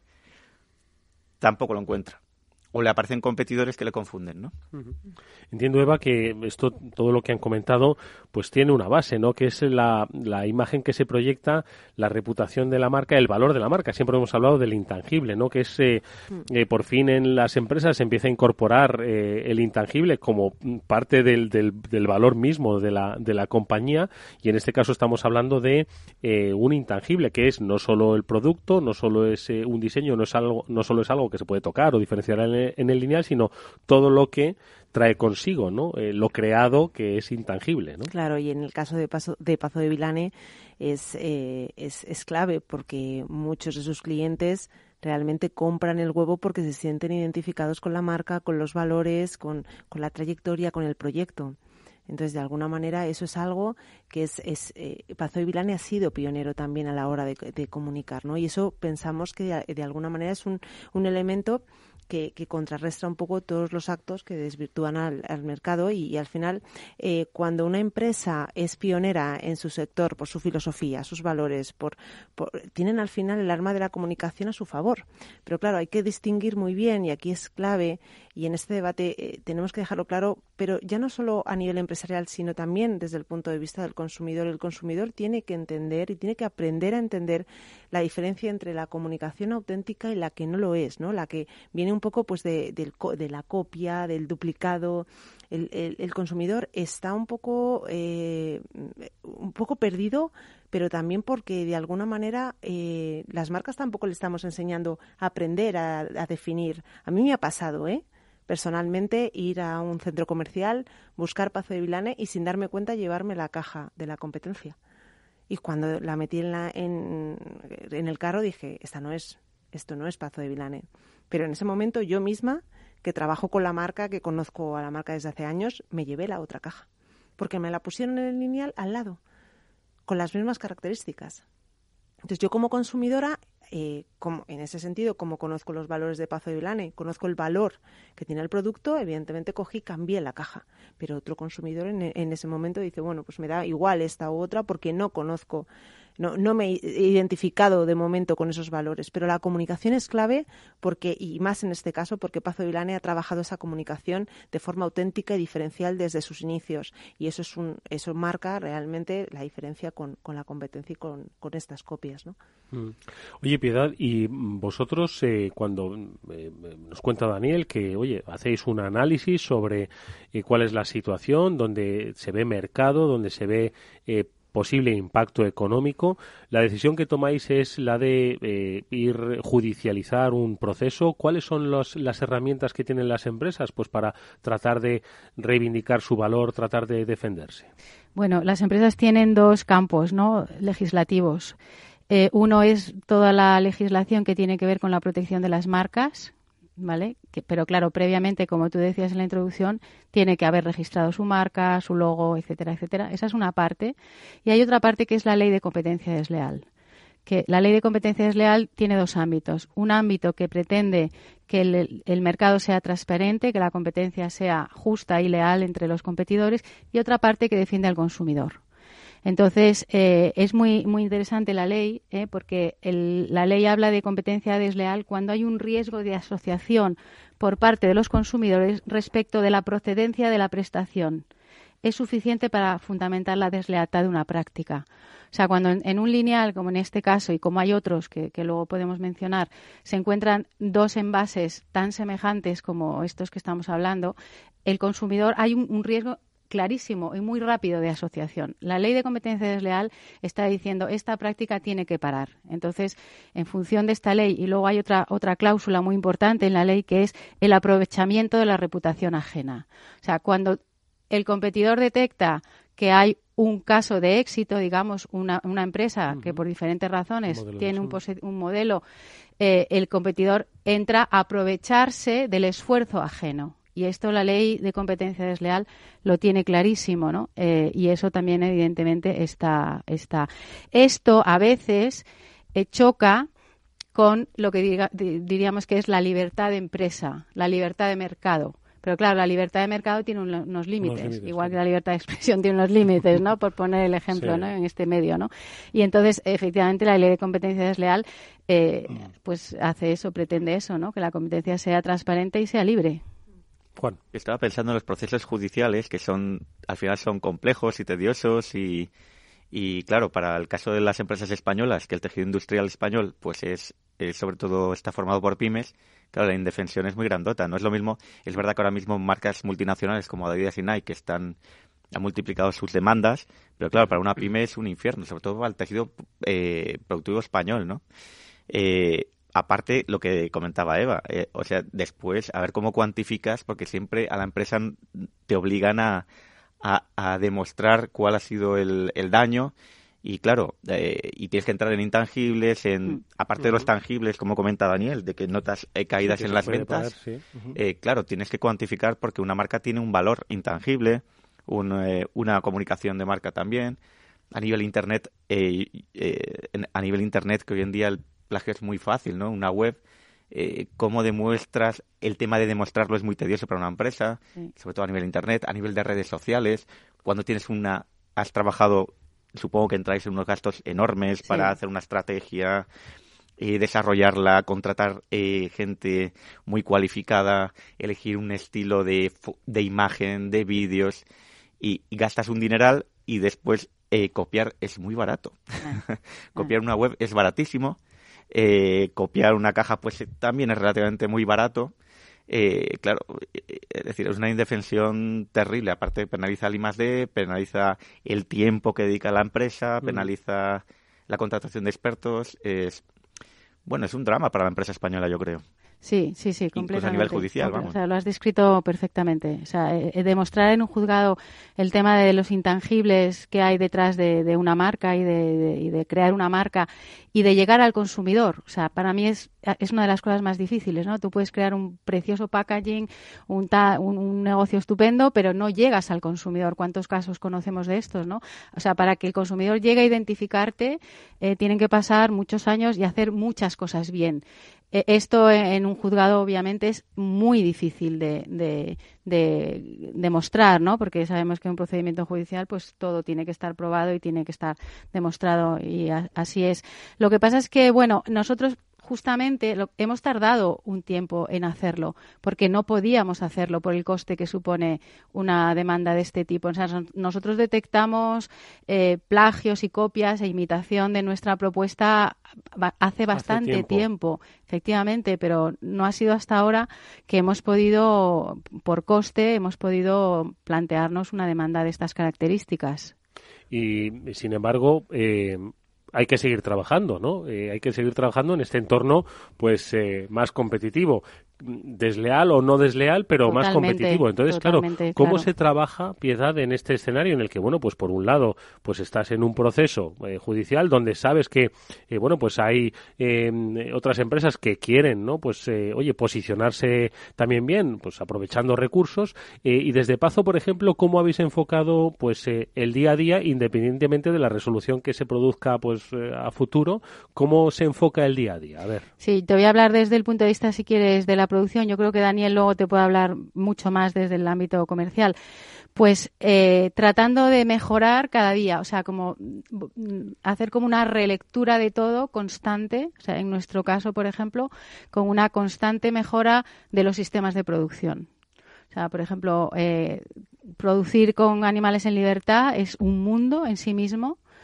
tampoco lo encuentra. O le aparecen competidores que le confunden, ¿no? Uh-huh. Entiendo, Eva, que esto, todo lo que han comentado, pues tiene una base, ¿no? Que es la, la imagen que se proyecta, la reputación de la marca, el valor de la marca. Siempre hemos hablado del intangible, ¿no? Que es, eh, eh, por fin en las empresas se empieza a incorporar eh, el intangible como parte del, del, del valor mismo de la, de la compañía, y en este caso estamos hablando de eh, un intangible, que es no solo el producto, no solo es eh, un diseño, no es algo, no solo es algo que se puede tocar o diferenciar en en el lineal, sino todo lo que trae consigo, ¿no? Eh, lo creado, que es intangible, ¿no? Claro, y en el caso de Pazo de, Pazo de Vilane es, eh, es, es clave, porque muchos de sus clientes realmente compran el huevo porque se sienten identificados con la marca, con los valores, con, con la trayectoria, con el proyecto. Entonces, de alguna manera, eso es algo que es, es eh, Pazo de Vilane ha sido pionero también a la hora de, de comunicar, ¿no? Y eso pensamos que de, de alguna manera es un, un elemento que, que contrarresta un poco todos los actos que desvirtúan al, al mercado y, y al final eh, cuando una empresa es pionera en su sector por su filosofía, sus valores, por, por tienen al final el arma de la comunicación a su favor. Pero claro, hay que distinguir muy bien, y aquí es clave, y en este debate eh, tenemos que dejarlo claro, pero ya no solo a nivel empresarial, sino también desde el punto de vista del consumidor. El consumidor tiene que entender y tiene que aprender a entender la diferencia entre la comunicación auténtica y la que no lo es, ¿no? La que viene un poco pues de, de, de la copia, del duplicado. El, el, el consumidor está un poco eh, un poco perdido, pero también porque de alguna manera eh, las marcas tampoco le estamos enseñando a aprender a, a definir. A mí me ha pasado, ¿eh? Personalmente, ir a un centro comercial, buscar Pazo de Vilane y sin darme cuenta llevarme la caja de la competencia. Y cuando la metí en, la, en, en el carro dije, esta no es, esto no es Pazo de Vilane. Pero en ese momento yo misma, que trabajo con la marca, que conozco a la marca desde hace años, me llevé la otra caja. Porque me la pusieron en el lineal al lado, con las mismas características. Entonces yo como consumidora, eh, como, en ese sentido, como conozco los valores de Pazo de Vilane, conozco el valor que tiene el producto, evidentemente cogí y cambié la caja. Pero otro consumidor en, en ese momento dice, bueno, pues me da igual esta u otra porque no conozco, no, no me he identificado de momento con esos valores. Pero la comunicación es clave porque, y más en este caso, porque Pazo de Vilane ha trabajado esa comunicación de forma auténtica y diferencial desde sus inicios. Y eso es un, eso marca realmente la diferencia con, con la competencia y con, con estas copias, ¿no? Mm. Oye, Piedad, y vosotros eh, cuando eh, nos cuenta Daniel que, oye, hacéis un análisis sobre eh, cuál es la situación, donde se ve mercado, donde se ve eh, posible impacto económico, la decisión que tomáis es la de eh, ir judicializar un proceso. ¿Cuáles son los, las herramientas que tienen las empresas pues para tratar de reivindicar su valor, tratar de defenderse? Bueno, las empresas tienen dos campos, ¿no?, legislativos. Eh, uno es toda la legislación que tiene que ver con la protección de las marcas, ¿vale? Que, pero claro, previamente, como tú decías en la introducción, tiene que haber registrado su marca, su logo, etcétera, etcétera. Esa es una parte. Y hay otra parte que es la ley de competencia desleal. Que la ley de competencia desleal tiene dos ámbitos. Un ámbito que pretende que el, el mercado sea transparente, que la competencia sea justa y leal entre los competidores, y otra parte que defiende al consumidor. Entonces, eh, es muy muy interesante la ley, eh, porque el, la ley habla de competencia desleal cuando hay un riesgo de asociación por parte de los consumidores respecto de la procedencia de la prestación. Es suficiente para fundamentar la deslealtad de una práctica. O sea, cuando en, en un lineal, como en este caso, y como hay otros que, que luego podemos mencionar, se encuentran dos envases tan semejantes como estos que estamos hablando, el consumidor, hay un, un riesgo clarísimo y muy rápido de asociación. La ley de competencia desleal está diciendo esta práctica tiene que parar. Entonces, en función de esta ley, y luego hay otra otra cláusula muy importante en la ley que es el aprovechamiento de la reputación ajena. O sea, cuando el competidor detecta que hay un caso de éxito, digamos, una, una empresa uh-huh. que por diferentes razones un tiene un, pose- un modelo, eh, el competidor entra a aprovecharse del esfuerzo ajeno. Y esto la ley de competencia desleal lo tiene clarísimo, ¿no? Eh, y eso también, evidentemente, está. está. Esto, a veces, eh, choca con lo que diga, diríamos que es la libertad de empresa, la libertad de mercado. Pero claro, la libertad de mercado tiene un, unos límites, unos límites igual sí. que la libertad de expresión tiene unos límites, ¿no? Por poner el ejemplo, sí. ¿no? En este medio, ¿no? Y entonces, efectivamente, la ley de competencia desleal, eh, pues hace eso, pretende eso, ¿no? Que la competencia sea transparente y sea libre. Juan. Estaba pensando en los procesos judiciales que son, al final son complejos y tediosos y, y claro, para el caso de las empresas españolas, que el tejido industrial español, pues es, es sobre todo está formado por pymes. Claro, la indefensión es muy grandota. No es lo mismo, es verdad que ahora mismo marcas multinacionales como Adidas y Nike están, han multiplicado sus demandas, pero claro, para una pyme es un infierno, sobre todo para el tejido eh, productivo español, ¿no? Eh, aparte, lo que comentaba Eva, eh, o sea, después, a ver cómo cuantificas, porque siempre a la empresa te obligan a, a, a demostrar cuál ha sido el, el daño. Y claro, eh, y tienes que entrar en intangibles, en aparte uh-huh. de los tangibles, como comenta Daniel, de que notas eh, caídas sí, que en las ventas, pagar, sí. uh-huh. eh, claro, tienes que cuantificar porque una marca tiene un valor intangible, un, eh, una comunicación de marca también. A nivel internet, eh, eh, a nivel internet, que hoy en día el plagio es muy fácil, ¿no? Una web, eh, cómo demuestras, el tema de demostrarlo es muy tedioso para una empresa, sí. sobre todo a nivel internet, a nivel de redes sociales, cuando tienes una, has trabajado... Supongo que entráis en unos gastos enormes sí. para hacer una estrategia, eh, desarrollarla, contratar eh, gente muy cualificada, elegir un estilo de, de imagen, de vídeos, y, y gastas un dineral y después eh, copiar es muy barato. Ah. Copiar ah. una web es baratísimo, eh, copiar una caja pues también es relativamente muy barato. Eh, claro, es decir, es una indefensión terrible. Aparte, penaliza el I más D, penaliza el tiempo que dedica la empresa, penaliza mm. la contratación de expertos. Es, bueno, es un drama para la empresa española, yo creo. Sí, sí, sí, completamente. Incluso a nivel judicial, vamos. O sea, lo has descrito perfectamente. O sea, eh, demostrar en un juzgado el tema de los intangibles que hay detrás de, de una marca y de, de, y de crear una marca y de llegar al consumidor. O sea, para mí es, es una de las cosas más difíciles, ¿no? Tú puedes crear un precioso packaging, un, ta, un, un negocio estupendo, pero no llegas al consumidor. ¿Cuántos casos conocemos de estos, no? O sea, para que el consumidor llegue a identificarte, eh, tienen que pasar muchos años y hacer muchas cosas bien. Esto en un juzgado obviamente es muy difícil de, de, de demostrar, ¿no? Porque sabemos que en un procedimiento judicial pues todo tiene que estar probado y tiene que estar demostrado y a, así es. Lo que pasa es que, bueno, nosotros justamente lo, hemos tardado un tiempo en hacerlo porque no podíamos hacerlo por el coste que supone una demanda de este tipo. O sea, nosotros detectamos eh, plagios y copias e imitación de nuestra propuesta hace bastante hace tiempo. tiempo, efectivamente, pero no ha sido hasta ahora que hemos podido, por coste, hemos podido plantearnos una demanda de estas características. Y, sin embargo, eh, hay que seguir trabajando, ¿no? Eh, hay que seguir trabajando en este entorno, pues, eh, más competitivo. Desleal o no desleal, pero totalmente, más competitivo. Entonces, claro, ¿cómo claro. se trabaja, Piedad, en este escenario en el que, bueno, pues por un lado, pues estás en un proceso eh, judicial donde sabes que, eh, bueno, pues hay eh, otras empresas que quieren, ¿no? Pues, eh, oye, posicionarse también bien, pues aprovechando recursos. Eh, y desde Pazo, por ejemplo, ¿cómo habéis enfocado, pues, eh, el día a día, independientemente de la resolución que se produzca, pues, eh, a futuro? ¿Cómo se enfoca el día a día? A ver. Sí, te voy a hablar desde el punto de vista, si quieres, de la producción. Yo creo que Daniel luego te puede hablar mucho más desde el ámbito comercial. Pues eh, tratando de mejorar cada día, o sea, como hacer como una relectura de todo constante, o sea, en nuestro caso, por ejemplo, con una constante mejora de los sistemas de producción. O sea, por ejemplo, eh, producir con animales en libertad es un mundo en sí mismo.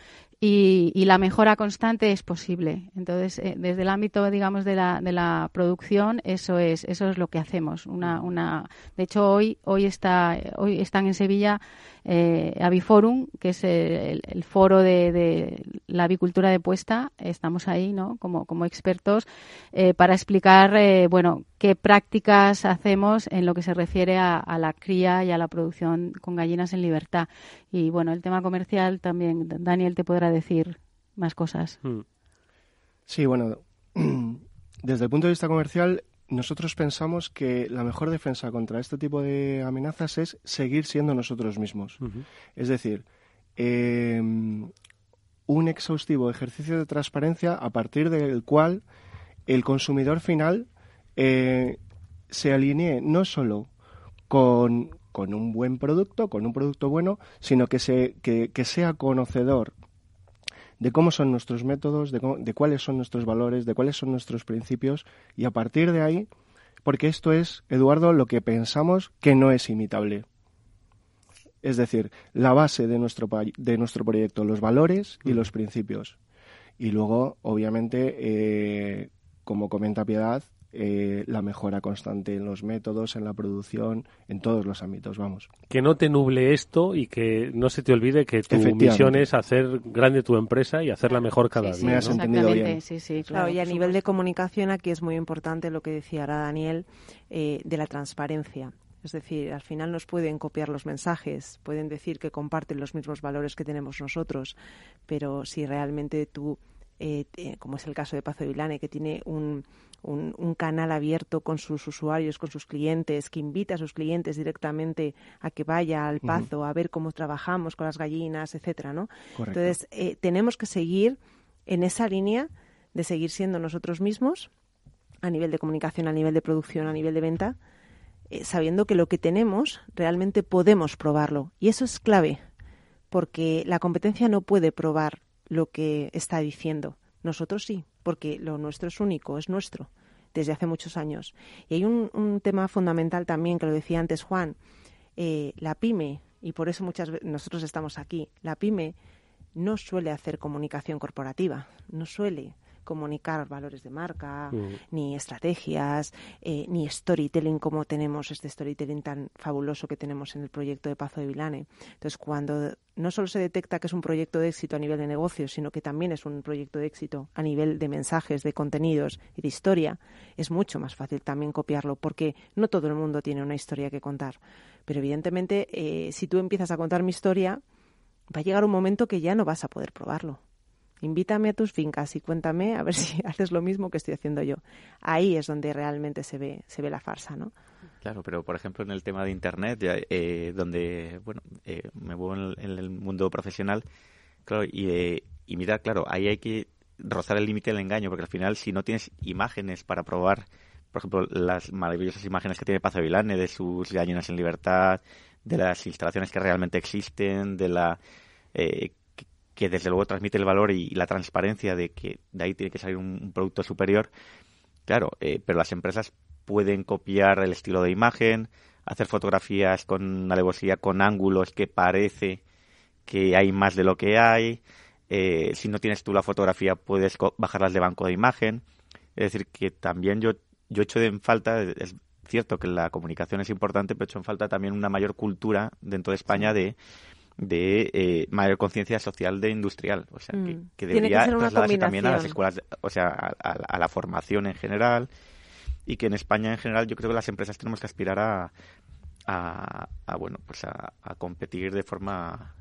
Y, y la mejora constante es posible. Entonces, eh, desde el ámbito, digamos, de la, de la producción, eso es, eso es lo que hacemos. Una, una, de hecho, hoy, hoy está, hoy están en Sevilla eh, Aviforum, que es el, el foro de, de la avicultura de puesta. Estamos ahí, ¿no? Como, como expertos eh, para explicar, eh, bueno, qué prácticas hacemos en lo que se refiere a, a la cría y a la producción con gallinas en libertad. Y bueno, el tema comercial también, Daniel te podrá decir más cosas. Sí, bueno, desde el punto de vista comercial, nosotros pensamos que la mejor defensa contra este tipo de amenazas es seguir siendo nosotros mismos. Uh-huh. Es decir, eh, un exhaustivo ejercicio de transparencia a partir del cual el consumidor final eh, se alinee no solo con, con un buen producto, con un producto bueno, sino que, se, que, que sea conocedor de cómo son nuestros métodos, de, cómo, de cuáles son nuestros valores, de cuáles son nuestros principios, y a partir de ahí, porque esto es, Eduardo, lo que pensamos que no es imitable. Es decir, la base de nuestro, de nuestro proyecto, los valores y los principios. Y luego, obviamente, eh, como comenta Piedad, Eh, la mejora constante en los métodos, en la producción, en todos los ámbitos, vamos. Que no te nuble esto y que no se te olvide que tu misión es hacer grande tu empresa y hacerla mejor cada sí, día. Me has ¿no? entendido bien. Sí, sí, claro. claro y a nivel de comunicación aquí es muy importante lo que decía ahora Daniel, eh, de la transparencia. Es decir, al final nos pueden copiar los mensajes, pueden decir que comparten los mismos valores que tenemos nosotros, pero si realmente tú, eh, eh, como es el caso de Pazo de Vilane, que tiene un Un, un canal abierto con sus usuarios, con sus clientes, que invita a sus clientes directamente a que vaya al Pazo, uh-huh. a ver cómo trabajamos con las gallinas, etcétera, ¿no? Correcto. Entonces, eh, tenemos que seguir en esa línea de seguir siendo nosotros mismos a nivel de comunicación, a nivel de producción, a nivel de venta, eh, sabiendo que lo que tenemos realmente podemos probarlo. Y eso es clave, porque la competencia no puede probar lo que está diciendo. Nosotros sí, porque lo nuestro es único, es nuestro, desde hace muchos años. Y hay un, un tema fundamental también, que lo decía antes Juan, eh, la pyme, y por eso muchas veces nosotros estamos aquí, la pyme no suele hacer comunicación corporativa, no suele comunicar valores de marca, uh-huh. ni estrategias, eh, ni storytelling como tenemos, este storytelling tan fabuloso que tenemos en el proyecto de Pazo de Vilane. Entonces, cuando no solo se detecta que es un proyecto de éxito a nivel de negocio, sino que también es un proyecto de éxito a nivel de mensajes, de contenidos y de historia, es mucho más fácil también copiarlo, porque no todo el mundo tiene una historia que contar. Pero evidentemente, eh, si tú empiezas a contar mi historia, va a llegar un momento que ya no vas a poder probarlo. Invítame a tus fincas y cuéntame a ver si haces lo mismo que estoy haciendo yo. Ahí es donde realmente se ve se ve la farsa, ¿no? Claro, pero por ejemplo en el tema de Internet, ya, eh, donde bueno eh, me muevo en el, en el mundo profesional, claro, y, eh, y mira, claro, ahí hay que rozar el límite del engaño, porque al final si no tienes imágenes para probar, por ejemplo, las maravillosas imágenes que tiene Pazo de Vilane de sus gallinas en libertad, de las instalaciones que realmente existen, de la... Eh, que desde luego transmite el valor y la transparencia de que de ahí tiene que salir un, un producto superior, claro, eh, pero las empresas pueden copiar el estilo de imagen, hacer fotografías con alevosía, con ángulos que parece que hay más de lo que hay, eh, si no tienes tú la fotografía puedes co- bajarlas de banco de imagen, es decir, que también yo, yo echo en falta, es cierto que la comunicación es importante, pero echo en falta también una mayor cultura dentro de España de de eh, mayor conciencia social de industrial, o sea, mm. que, que debería que trasladarse también a las escuelas, o sea, a, a, a la formación en general, y que en España en general yo creo que las empresas tenemos que aspirar a, a, a bueno, pues a, a competir de forma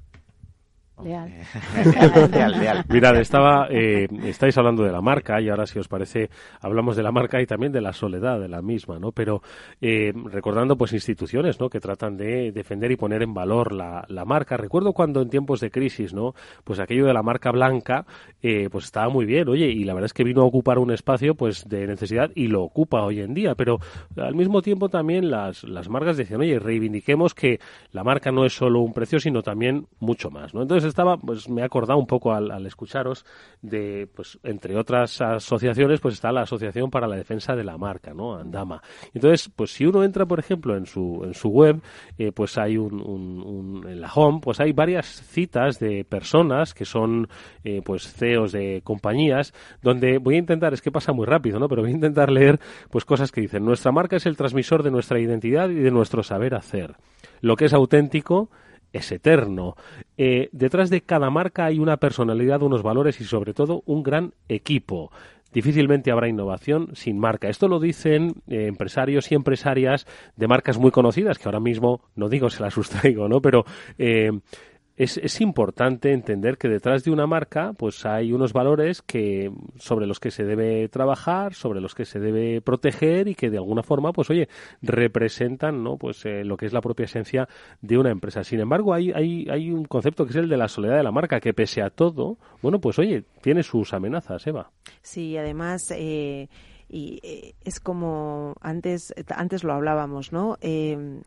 leal. leal, leal, leal. Mirad, estaba, eh, estáis hablando de la marca y ahora si os parece hablamos de la marca y también de la soledad de la misma, ¿no? Pero eh, recordando pues instituciones, ¿no? Que tratan de defender y poner en valor la, la marca. Recuerdo cuando en tiempos de crisis, ¿no? Pues aquello de la marca blanca eh, pues estaba muy bien, oye, y la verdad es que vino a ocupar un espacio pues de necesidad y lo ocupa hoy en día, pero al mismo tiempo también las, las marcas decían, oye, reivindiquemos que la marca no es solo un precio sino también mucho más, ¿no? Entonces estaba, pues me he acordado un poco al, al escucharos de, pues entre otras asociaciones, pues está la Asociación para la Defensa de la Marca, ¿no? Andama. Entonces, pues si uno entra, por ejemplo, en su en su web, eh, pues hay un, un, un en la home, pues hay varias citas de personas que son, eh, pues C E Os de compañías, donde voy a intentar, es que pasa muy rápido, ¿no? Pero voy a intentar leer, pues cosas que dicen: nuestra marca es el transmisor de nuestra identidad y de nuestro saber hacer. Lo que es auténtico es eterno. Eh, detrás de cada marca hay una personalidad, unos valores y sobre todo un gran equipo. Difícilmente habrá innovación sin marca. Esto lo dicen eh, empresarios y empresarias de marcas muy conocidas, que ahora mismo, no digo se las sustraigo, ¿no? Pero eh, es, es importante entender que detrás de una marca pues hay unos valores que sobre los que se debe trabajar, sobre los que se debe proteger y que de alguna forma, pues oye, representan, ¿no? Pues eh, lo que es la propia esencia de una empresa. Sin embargo, hay, hay, hay un concepto que es el de la soledad de la marca, que pese a todo, bueno, pues oye, tiene sus amenazas, Eva. Sí, además, eh, y eh, es como antes, antes lo hablábamos, ¿no? Eh,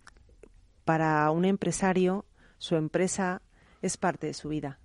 para un empresario, su empresa es parte de su vida.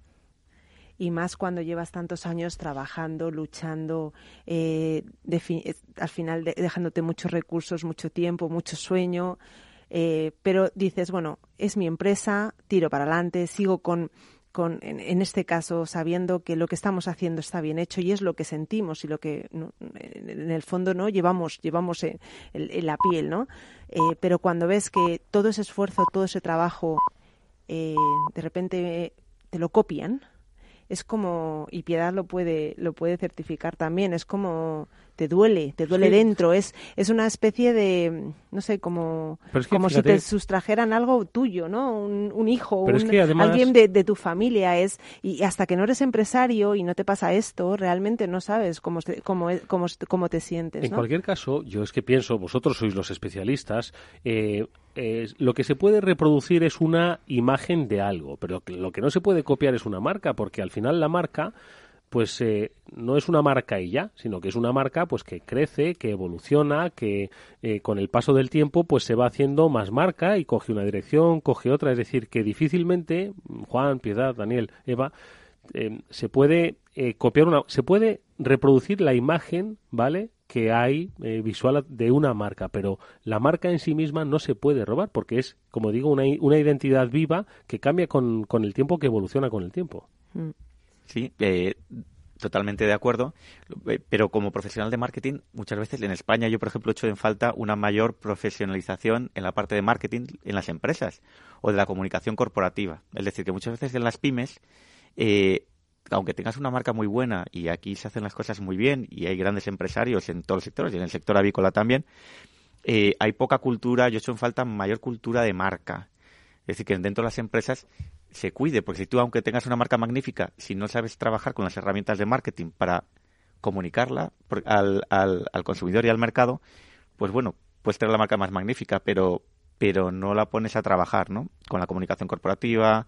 Y más cuando llevas tantos años trabajando, luchando, eh, defi- al final de- dejándote muchos recursos, mucho tiempo, mucho sueño, eh, pero dices, bueno, es mi empresa, tiro para adelante, sigo con, con en, en este caso, sabiendo que lo que estamos haciendo está bien hecho y es lo que sentimos y lo que no, en el fondo no llevamos, llevamos en, en, en la piel, ¿no? Eh, pero cuando ves que todo ese esfuerzo, todo ese trabajo, Eh, de repente te lo copian, es como, y Piedad lo puede lo puede certificar también, es como te duele, te duele sí. dentro, es es una especie de, no sé, como es que, como fíjate, si te sustrajeran algo tuyo, ¿no? Un, un hijo, un, es que además, alguien de, de tu familia, es y hasta que no eres empresario y no te pasa esto, realmente no sabes cómo te, cómo, cómo, cómo te sientes, en ¿no? cualquier caso, yo es que pienso, vosotros sois los especialistas, eh, eh, lo que se puede reproducir es una imagen de algo, pero lo que no se puede copiar es una marca, porque al final la marca pues eh, no es una marca y ya, sino que es una marca pues que crece, que evoluciona, que eh, con el paso del tiempo pues se va haciendo más marca y coge una dirección, coge otra, es decir, que difícilmente, Juan, Piedad, Daniel, Eva, eh, se puede eh, copiar una, se puede reproducir la imagen, ¿vale?, que hay eh, visual de una marca, pero la marca en sí misma no se puede robar porque es, como digo, una, una identidad viva que cambia con, con el tiempo, que evoluciona con el tiempo. Mm. Sí, eh, totalmente de acuerdo, pero como profesional de marketing, muchas veces en España yo, por ejemplo, echo en falta una mayor profesionalización en la parte de marketing en las empresas o de la comunicación corporativa. Es decir, que muchas veces en las pymes, eh, aunque tengas una marca muy buena y aquí se hacen las cosas muy bien y hay grandes empresarios en todos los sectores y en el sector avícola también, eh, hay poca cultura, yo echo en falta mayor cultura de marca. Es decir, que dentro de las empresas se cuide, porque si tú, aunque tengas una marca magnífica, si no sabes trabajar con las herramientas de marketing para comunicarla al, al, al consumidor y al mercado, pues bueno, puedes tener la marca más magnífica, pero, pero no la pones a trabajar, ¿no? Con la comunicación corporativa,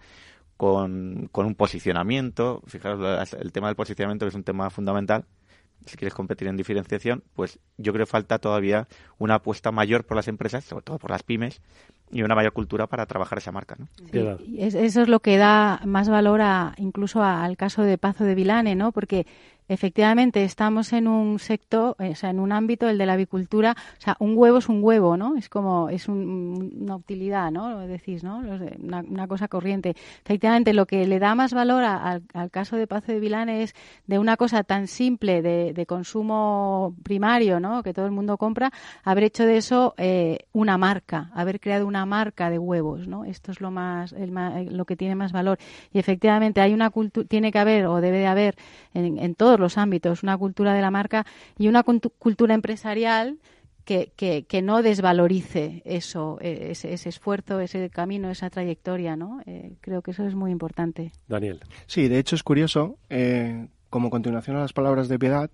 con, con un posicionamiento. Fijaros, el tema del posicionamiento, que es un tema fundamental. Si quieres competir en diferenciación, pues yo creo que falta todavía una apuesta mayor por las empresas, sobre todo por las pymes, y una mayor cultura para trabajar esa marca, ¿no? Sí, es, eso es lo que da más valor a, incluso a, al caso de Pazo de Vilane, ¿no? Porque efectivamente estamos en un sector, o sea, en un ámbito, el de la avicultura, o sea, un huevo es un huevo, ¿no? Es como, es un, una utilidad, ¿no? Lo decís, ¿no? Una, una cosa corriente. Efectivamente, lo que le da más valor a, al, al caso de Pazo de Vilane es de una cosa tan simple de, de consumo primario, ¿no? Que todo el mundo compra, haber hecho de eso eh, una marca, haber creado una marca de huevos, ¿no? Esto es lo más, el más, lo que tiene más valor. Y efectivamente hay una cultura, tiene que haber o debe de haber en, en todos los ámbitos una cultura de la marca y una cultura empresarial que, que, que no desvalorice eso, ese, ese esfuerzo, ese camino, esa trayectoria, ¿no? Eh, creo que eso es muy importante. Daniel. Sí, de hecho es curioso, eh, como continuación a las palabras de Piedad,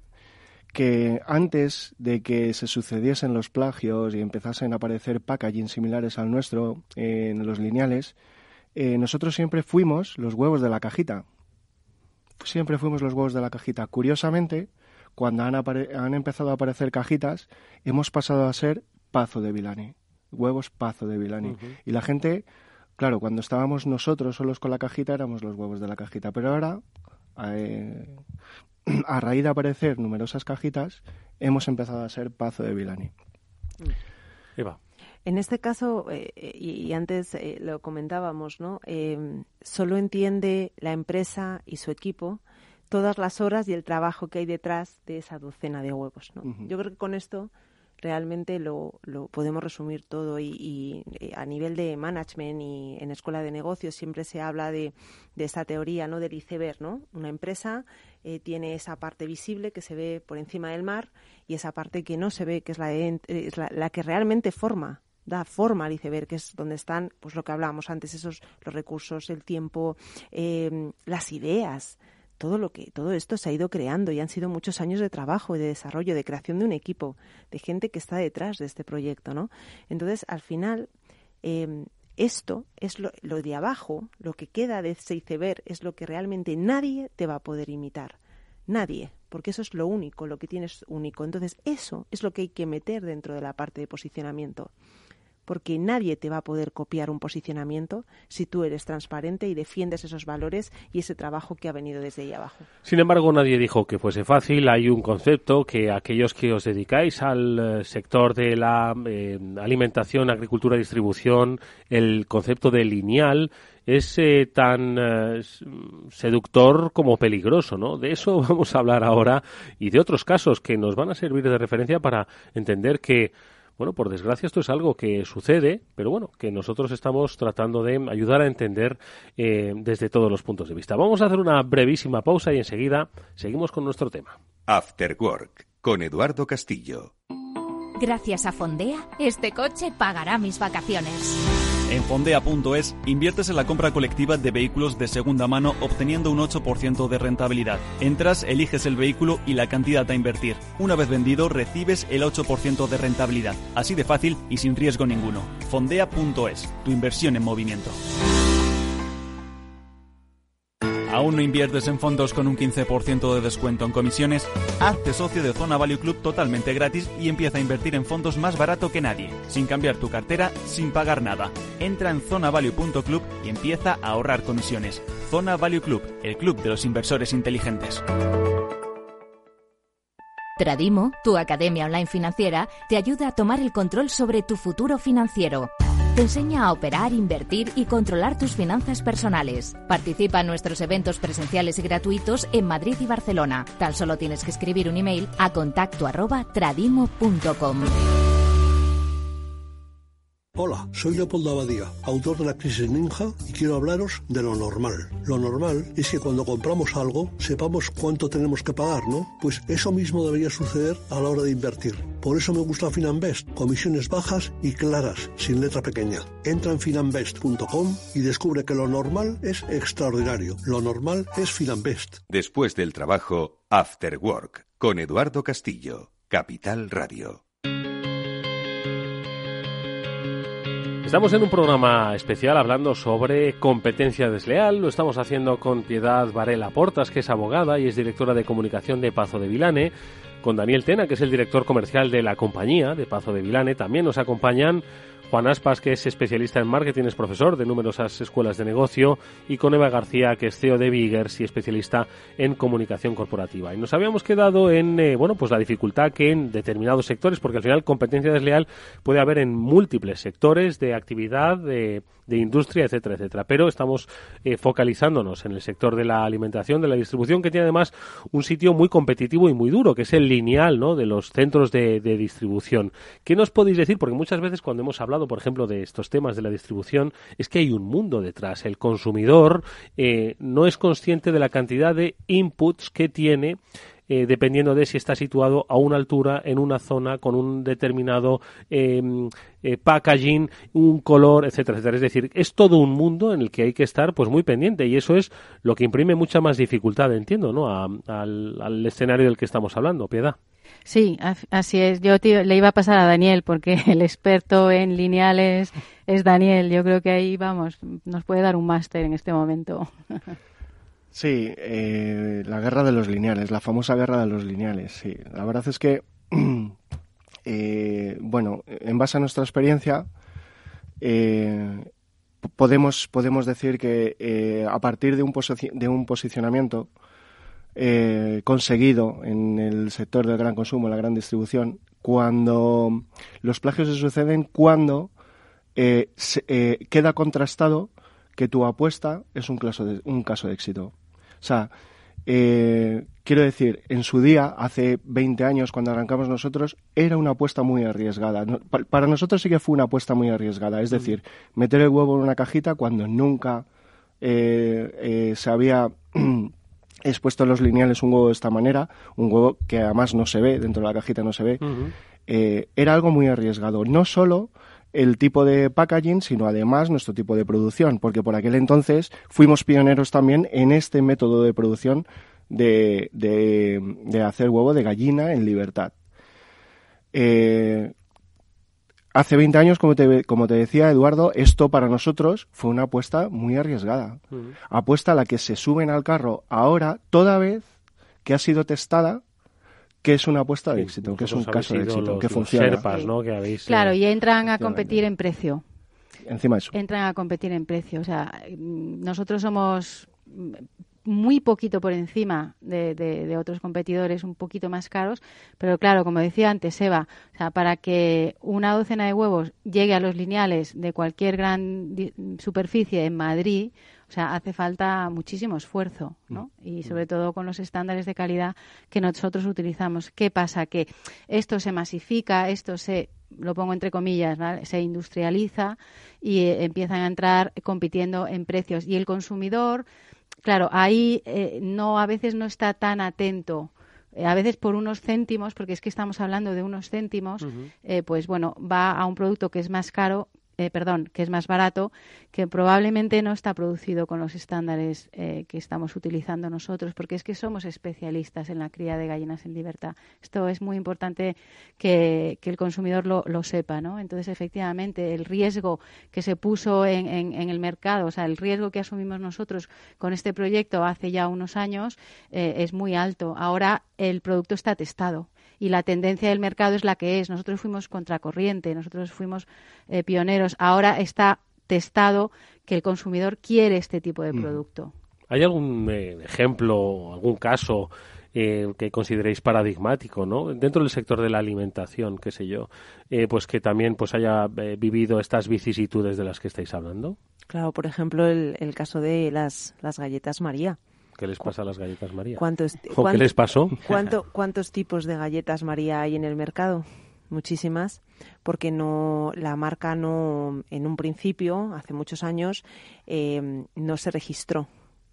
que antes de que se sucediesen los plagios y empezasen a aparecer packaging similares al nuestro eh, en los lineales, eh, nosotros siempre fuimos los huevos de la cajita. Siempre fuimos los huevos de la cajita. Curiosamente, cuando han, apare- han empezado a aparecer cajitas, hemos pasado a ser Pazo de Vilane. Huevos Pazo de Vilane. Uh-huh. Y la gente, Claro, cuando estábamos nosotros solos con la cajita éramos los huevos de la cajita, pero ahora, eh, a raíz de aparecer numerosas cajitas, hemos empezado a ser Pazo de Villani. Eva. En este caso, eh, y, y antes eh, lo comentábamos, ¿no? Eh, solo entiende la empresa y su equipo todas las horas y el trabajo que hay detrás de esa docena de huevos, ¿no? Uh-huh. Yo creo que con esto realmente lo, lo podemos resumir todo y, y eh, a nivel de management y en escuela de negocios siempre se habla de, de esta teoría, ¿no? Del iceberg, ¿no? Una empresa eh, tiene esa parte visible que se ve por encima del mar y esa parte que no se ve, que es la, es la, la que realmente forma da forma al iceberg, que es donde están, pues lo que hablábamos antes, esos los recursos, el tiempo, eh, las ideas, todo lo que todo esto se ha ido creando y han sido muchos años de trabajo y de desarrollo, de creación de un equipo, de gente que está detrás de este proyecto, ¿no? Entonces, al final, eh, esto es lo, lo de abajo, lo que queda de ese iceberg es lo que realmente nadie te va a poder imitar. Nadie, porque eso es lo único, lo que tienes único. Entonces, eso es lo que hay que meter dentro de la parte de posicionamiento. Porque nadie te va a poder copiar un posicionamiento si tú eres transparente y defiendes esos valores y ese trabajo que ha venido desde ahí abajo. Sin embargo, nadie dijo que fuese fácil. Hay un concepto que aquellos que os dedicáis al eh, sector de la eh, alimentación, agricultura y distribución, el concepto de lineal, es eh, tan eh, seductor como peligroso, ¿no? De eso vamos a hablar ahora y de otros casos que nos van a servir de referencia para entender que, bueno, por desgracia esto es algo que sucede, pero bueno, que nosotros estamos tratando de ayudar a entender eh, desde todos los puntos de vista. Vamos a hacer una brevísima pausa y enseguida seguimos con nuestro tema. After Work, con Eduardo Castillo. Gracias a Fondea, este coche pagará mis vacaciones. En Fondea punto es inviertes en la compra colectiva de vehículos de segunda mano obteniendo un ocho por ciento de rentabilidad. Entras, eliges el vehículo y la cantidad a invertir. Una vez vendido, recibes el ocho por ciento de rentabilidad. Así de fácil y sin riesgo ninguno. Fondea punto es, tu inversión en movimiento. ¿Aún no inviertes en fondos con un quince por ciento de descuento en comisiones? Hazte socio de Zona Value Club totalmente gratis y empieza a invertir en fondos más barato que nadie, sin cambiar tu cartera, sin pagar nada. Entra en zona value punto club y empieza a ahorrar comisiones. Zona Value Club, el club de los inversores inteligentes. Tradimo, tu academia online financiera, te ayuda a tomar el control sobre tu futuro financiero. Te enseña a operar, invertir y controlar tus finanzas personales. Participa en nuestros eventos presenciales y gratuitos en Madrid y Barcelona. Tan solo tienes que escribir un email a contacto arroba tradimo punto com. Hola, soy Leopoldo Abadía, autor de La Crisis Ninja, y quiero hablaros de lo normal. Lo normal es que cuando compramos algo sepamos cuánto tenemos que pagar, ¿no? Pues eso mismo debería suceder a la hora de invertir. Por eso me gusta Finanbest, comisiones bajas y claras, sin letra pequeña. Entra en finanbest punto com y descubre que lo normal es extraordinario. Lo normal es Finanbest. Después del trabajo, After Work, con Eduardo Castillo, Capital Radio. Estamos en un programa especial hablando sobre competencia desleal. Lo estamos haciendo con Piedad Varela Portas, que es abogada y es directora de comunicación de Pazo de Villane, con Daniel Tena, que es el director comercial de la compañía de Pazo de Villane. También nos acompañan Juan Aspas, que es especialista en marketing, es profesor de numerosas escuelas de negocio, y con Eva García, que es C E O de Biggers y especialista en comunicación corporativa. Y nos habíamos quedado en eh, bueno, pues la dificultad que en determinados sectores, porque al final competencia desleal puede haber en múltiples sectores de actividad, de, de industria, etcétera, etcétera. Pero estamos eh, focalizándonos en el sector de la alimentación, de la distribución, que tiene además un sitio muy competitivo y muy duro, que es el lineal, ¿no?, de los centros de, de distribución. ¿Qué nos podéis decir? Porque muchas veces cuando hemos hablado, por ejemplo, de estos temas de la distribución, es que hay un mundo detrás. El consumidor eh, no es consciente de la cantidad de inputs que tiene, eh, dependiendo de si está situado a una altura, en una zona, con un determinado eh, eh, packaging, un color, etcétera, etcétera. Es decir, es todo un mundo en el que hay que estar pues muy pendiente, y eso es lo que imprime mucha más dificultad, entiendo, ¿no?, a, al, al escenario del que estamos hablando. Piedad. Sí, así es. Yo te, le iba a pasar a Daniel, porque el experto en lineales es Daniel. Yo creo que ahí, vamos, nos puede dar un máster en este momento. Sí, eh, la guerra de los lineales, la famosa guerra de los lineales, sí. La verdad es que, eh, bueno, en base a nuestra experiencia, eh, podemos, podemos decir que eh, a partir de un, posi- de un posicionamiento eh, conseguido en el sector del gran consumo, la gran distribución, cuando los plagios se suceden, cuando eh, se, eh, queda contrastado que tu apuesta es un caso de, un caso de éxito. O sea, eh, quiero decir, en su día, hace veinte años, cuando arrancamos nosotros, era una apuesta muy arriesgada. No, pa, para nosotros sí que fue una apuesta muy arriesgada. Es decir, meter el huevo en una cajita cuando nunca eh, eh, se había expuesto en los lineales un huevo de esta manera, un huevo que además no se ve, dentro de la cajita no se ve. Uh-huh. Eh, era algo muy arriesgado. No solo el tipo de packaging, sino además nuestro tipo de producción, porque por aquel entonces fuimos pioneros también en este método de producción de, de, de hacer huevo de gallina en libertad. Eh, hace veinte años, como te, como te decía, Eduardo, esto para nosotros fue una apuesta muy arriesgada. Uh-huh. Apuesta a la que se suben al carro ahora, toda vez que ha sido testada, que es una apuesta de sí, éxito, que es un caso de éxito, los, que funciona. Los Sherpas, ¿no? Que habéis, claro, y entran a competir en precio. Encima de eso. Entran a competir en precio. O sea, nosotros somos muy poquito por encima de, de, de otros competidores, un poquito más caros, pero claro, como decía antes Eva, o sea, para que una docena de huevos llegue a los lineales de cualquier gran di- superficie en Madrid, o sea, hace falta muchísimo esfuerzo, ¿no? Y sobre todo con los estándares de calidad que nosotros utilizamos. ¿Qué pasa? Que esto se masifica, esto se, lo pongo entre comillas, ¿vale? Se industrializa y eh, empiezan a entrar compitiendo en precios. Y el consumidor, claro, ahí eh, no a veces no está tan atento. Eh, a veces por unos céntimos, porque es que estamos hablando de unos céntimos, uh-huh. eh, pues bueno, va a un producto que es más caro, Eh, perdón, que es más barato, que probablemente no está producido con los estándares eh, que estamos utilizando nosotros, porque es que somos especialistas en la cría de gallinas en libertad. Esto es muy importante que, que el consumidor lo, lo sepa, ¿no? Entonces, efectivamente, el riesgo que se puso en, en, en el mercado, o sea, el riesgo que asumimos nosotros con este proyecto hace ya unos años eh, es muy alto. Ahora el producto está testado y la tendencia del mercado es la que es. Nosotros fuimos contracorriente, nosotros fuimos eh, pioneros. Ahora está testado que el consumidor quiere este tipo de producto. ¿Hay algún eh, ejemplo, algún caso eh, que consideréis paradigmático, ¿no? Dentro del sector de la alimentación, qué sé yo, eh, pues que también pues haya eh, vivido estas vicisitudes de las que estáis hablando? Claro, por ejemplo, el, el caso de las, las galletas María. ¿Qué les pasa a las galletas María? ¿Cuántos, ¿O qué les pasó? ¿cuánto, ¿Cuántos tipos de galletas María hay en el mercado? Muchísimas, porque no la marca no, en un principio, hace muchos años, eh, no se registró.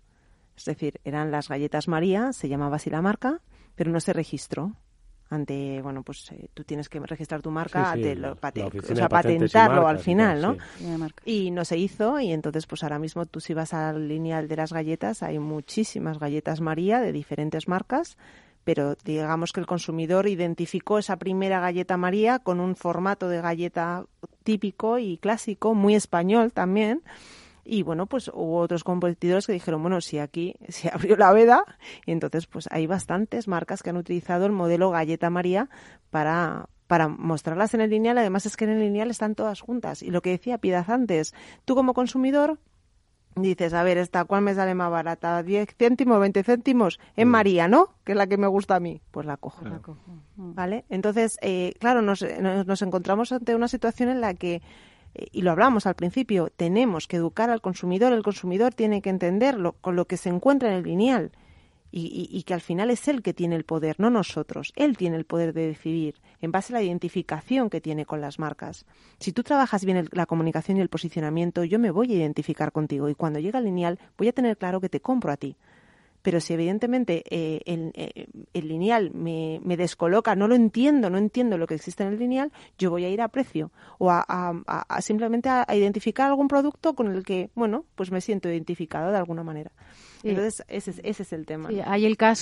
Es decir, eran las galletas María, se llamaba así la marca, pero no se registró. Ante, bueno, pues eh, tú tienes que registrar tu marca, sí, sí, te lo, pate, o sea, patentarlo marcas, al final, ¿no? Sí. Y no se hizo, y entonces pues ahora mismo tú si vas al lineal de las galletas, hay muchísimas galletas María de diferentes marcas, pero digamos que el consumidor identificó esa primera galleta María con un formato de galleta típico y clásico, muy español también. Y bueno, pues hubo otros competidores que dijeron, bueno, si aquí se abrió la veda, y entonces pues hay bastantes marcas que han utilizado el modelo Galleta María para, para mostrarlas en el lineal. Además es que en el lineal están todas juntas. Y lo que decía Piedad antes, tú como consumidor dices, a ver, ¿esta cuál me sale más barata? ¿diez céntimos, veinte céntimos? En María, ¿no? Que es la que me gusta a mí. Pues la cojo. La cojo. ¿Vale? Entonces, eh, claro, nos, nos, nos encontramos ante una situación en la que, y lo hablamos al principio, tenemos que educar al consumidor, el consumidor tiene que entenderlo con lo que se encuentra en el lineal y, y, y que al final es él que tiene el poder, no nosotros. Él tiene el poder de decidir en base a la identificación que tiene con las marcas. Si tú trabajas bien el, la comunicación y el posicionamiento, yo me voy a identificar contigo y cuando llega al lineal voy a tener claro que te compro a ti. Pero si evidentemente eh, el, eh, el lineal me, me descoloca, no lo entiendo, no entiendo lo que existe en el lineal, yo voy a ir a precio o a, a, a, a simplemente a, a identificar algún producto con el que, bueno, pues me siento identificado de alguna manera. Sí. Entonces, ese es, ese es el tema. Sí, hay el caso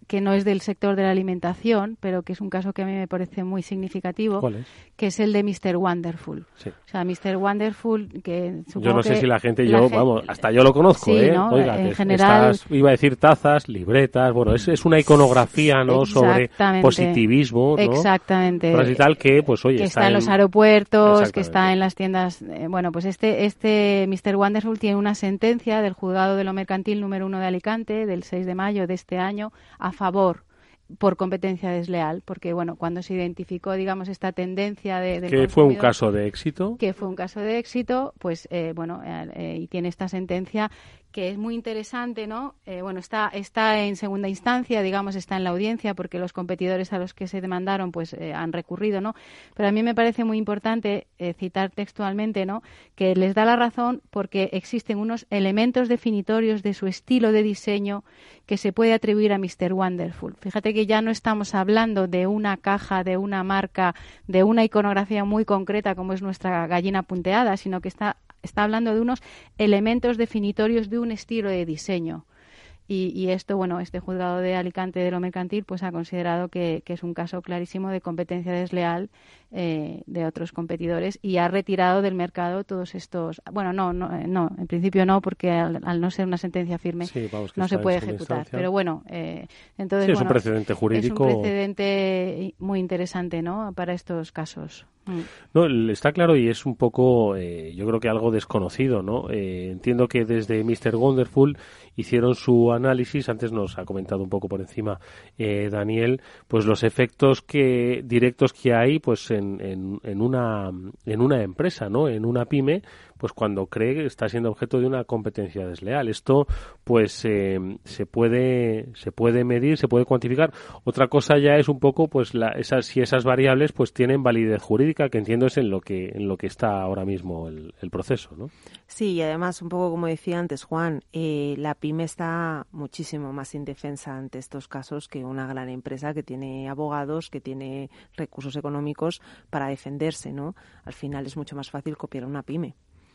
que no es del sector de la alimentación, pero que es un caso que a mí me parece muy significativo. ¿Cuál es? Que es el de mister Wonderful. Sí. O sea, mister Wonderful, que supongo Yo no sé que si la gente, la yo, gente, vamos, hasta yo lo conozco, sí, ¿eh? ¿no? Oiga, en que general, estas, iba a decir tazas, libretas, bueno, es, es una iconografía, ¿no? Sobre positivismo, ¿no? Exactamente. Frases y tal que, pues, oye, que está, está en, en los aeropuertos, que está en en las tiendas. Eh, bueno, pues este, este mister Wonderful tiene una sentencia del juzgado de lo mercantil número uno de Alicante del seis de mayo de este año a favor por competencia desleal, porque bueno, cuando se identificó, digamos, esta tendencia de del que fue un caso de éxito, que fue un caso de éxito, pues eh, bueno, eh, eh, y tiene esta sentencia que es muy interesante, ¿no? Eh, bueno, está está en segunda instancia, digamos, está en la audiencia, porque los competidores a los que se demandaron, pues eh, han recurrido, ¿no? Pero a mí me parece muy importante eh, citar textualmente, ¿no? Que les da la razón porque existen unos elementos definitorios de su estilo de diseño que se puede atribuir a mister Wonderful. Fíjate que ya no estamos hablando de una caja, de una marca, de una iconografía muy concreta como es nuestra gallina punteada, sino que está está hablando de unos elementos definitorios de un estilo de diseño. Y, y esto, bueno, este juzgado de Alicante de lo mercantil pues ha considerado que, que es un caso clarísimo de competencia desleal eh, de otros competidores y ha retirado del mercado todos estos... Bueno, no, no, no en principio no, porque al, al no ser una sentencia firme sí, vamos, no se puede ejecutar. Instancia. Pero bueno, eh, entonces... Sí, es bueno, un precedente jurídico. Es un precedente muy interesante, ¿no?, para estos casos. No, está claro y es un poco, eh, yo creo que algo desconocido, ¿no? Eh, entiendo que desde mister Wonderful hicieron su análisis, antes nos ha comentado un poco por encima eh, Daniel, pues los efectos que directos que hay pues en, en, en una en una empresa, ¿no? En una pyme, pues cuando cree que está siendo objeto de una competencia desleal. Esto pues eh, se puede se puede medir, se puede cuantificar. Otra cosa ya es un poco pues la, esas si esas variables pues tienen validez jurídica, que entiendo es en lo que en lo que está ahora mismo el, el proceso, ¿no? Sí, y además un poco como decía antes Juan, eh, la pyme está muchísimo más indefensa ante estos casos que una gran empresa que tiene abogados, que tiene recursos económicos para defenderse, ¿no? Al final es mucho más fácil copiar una pyme.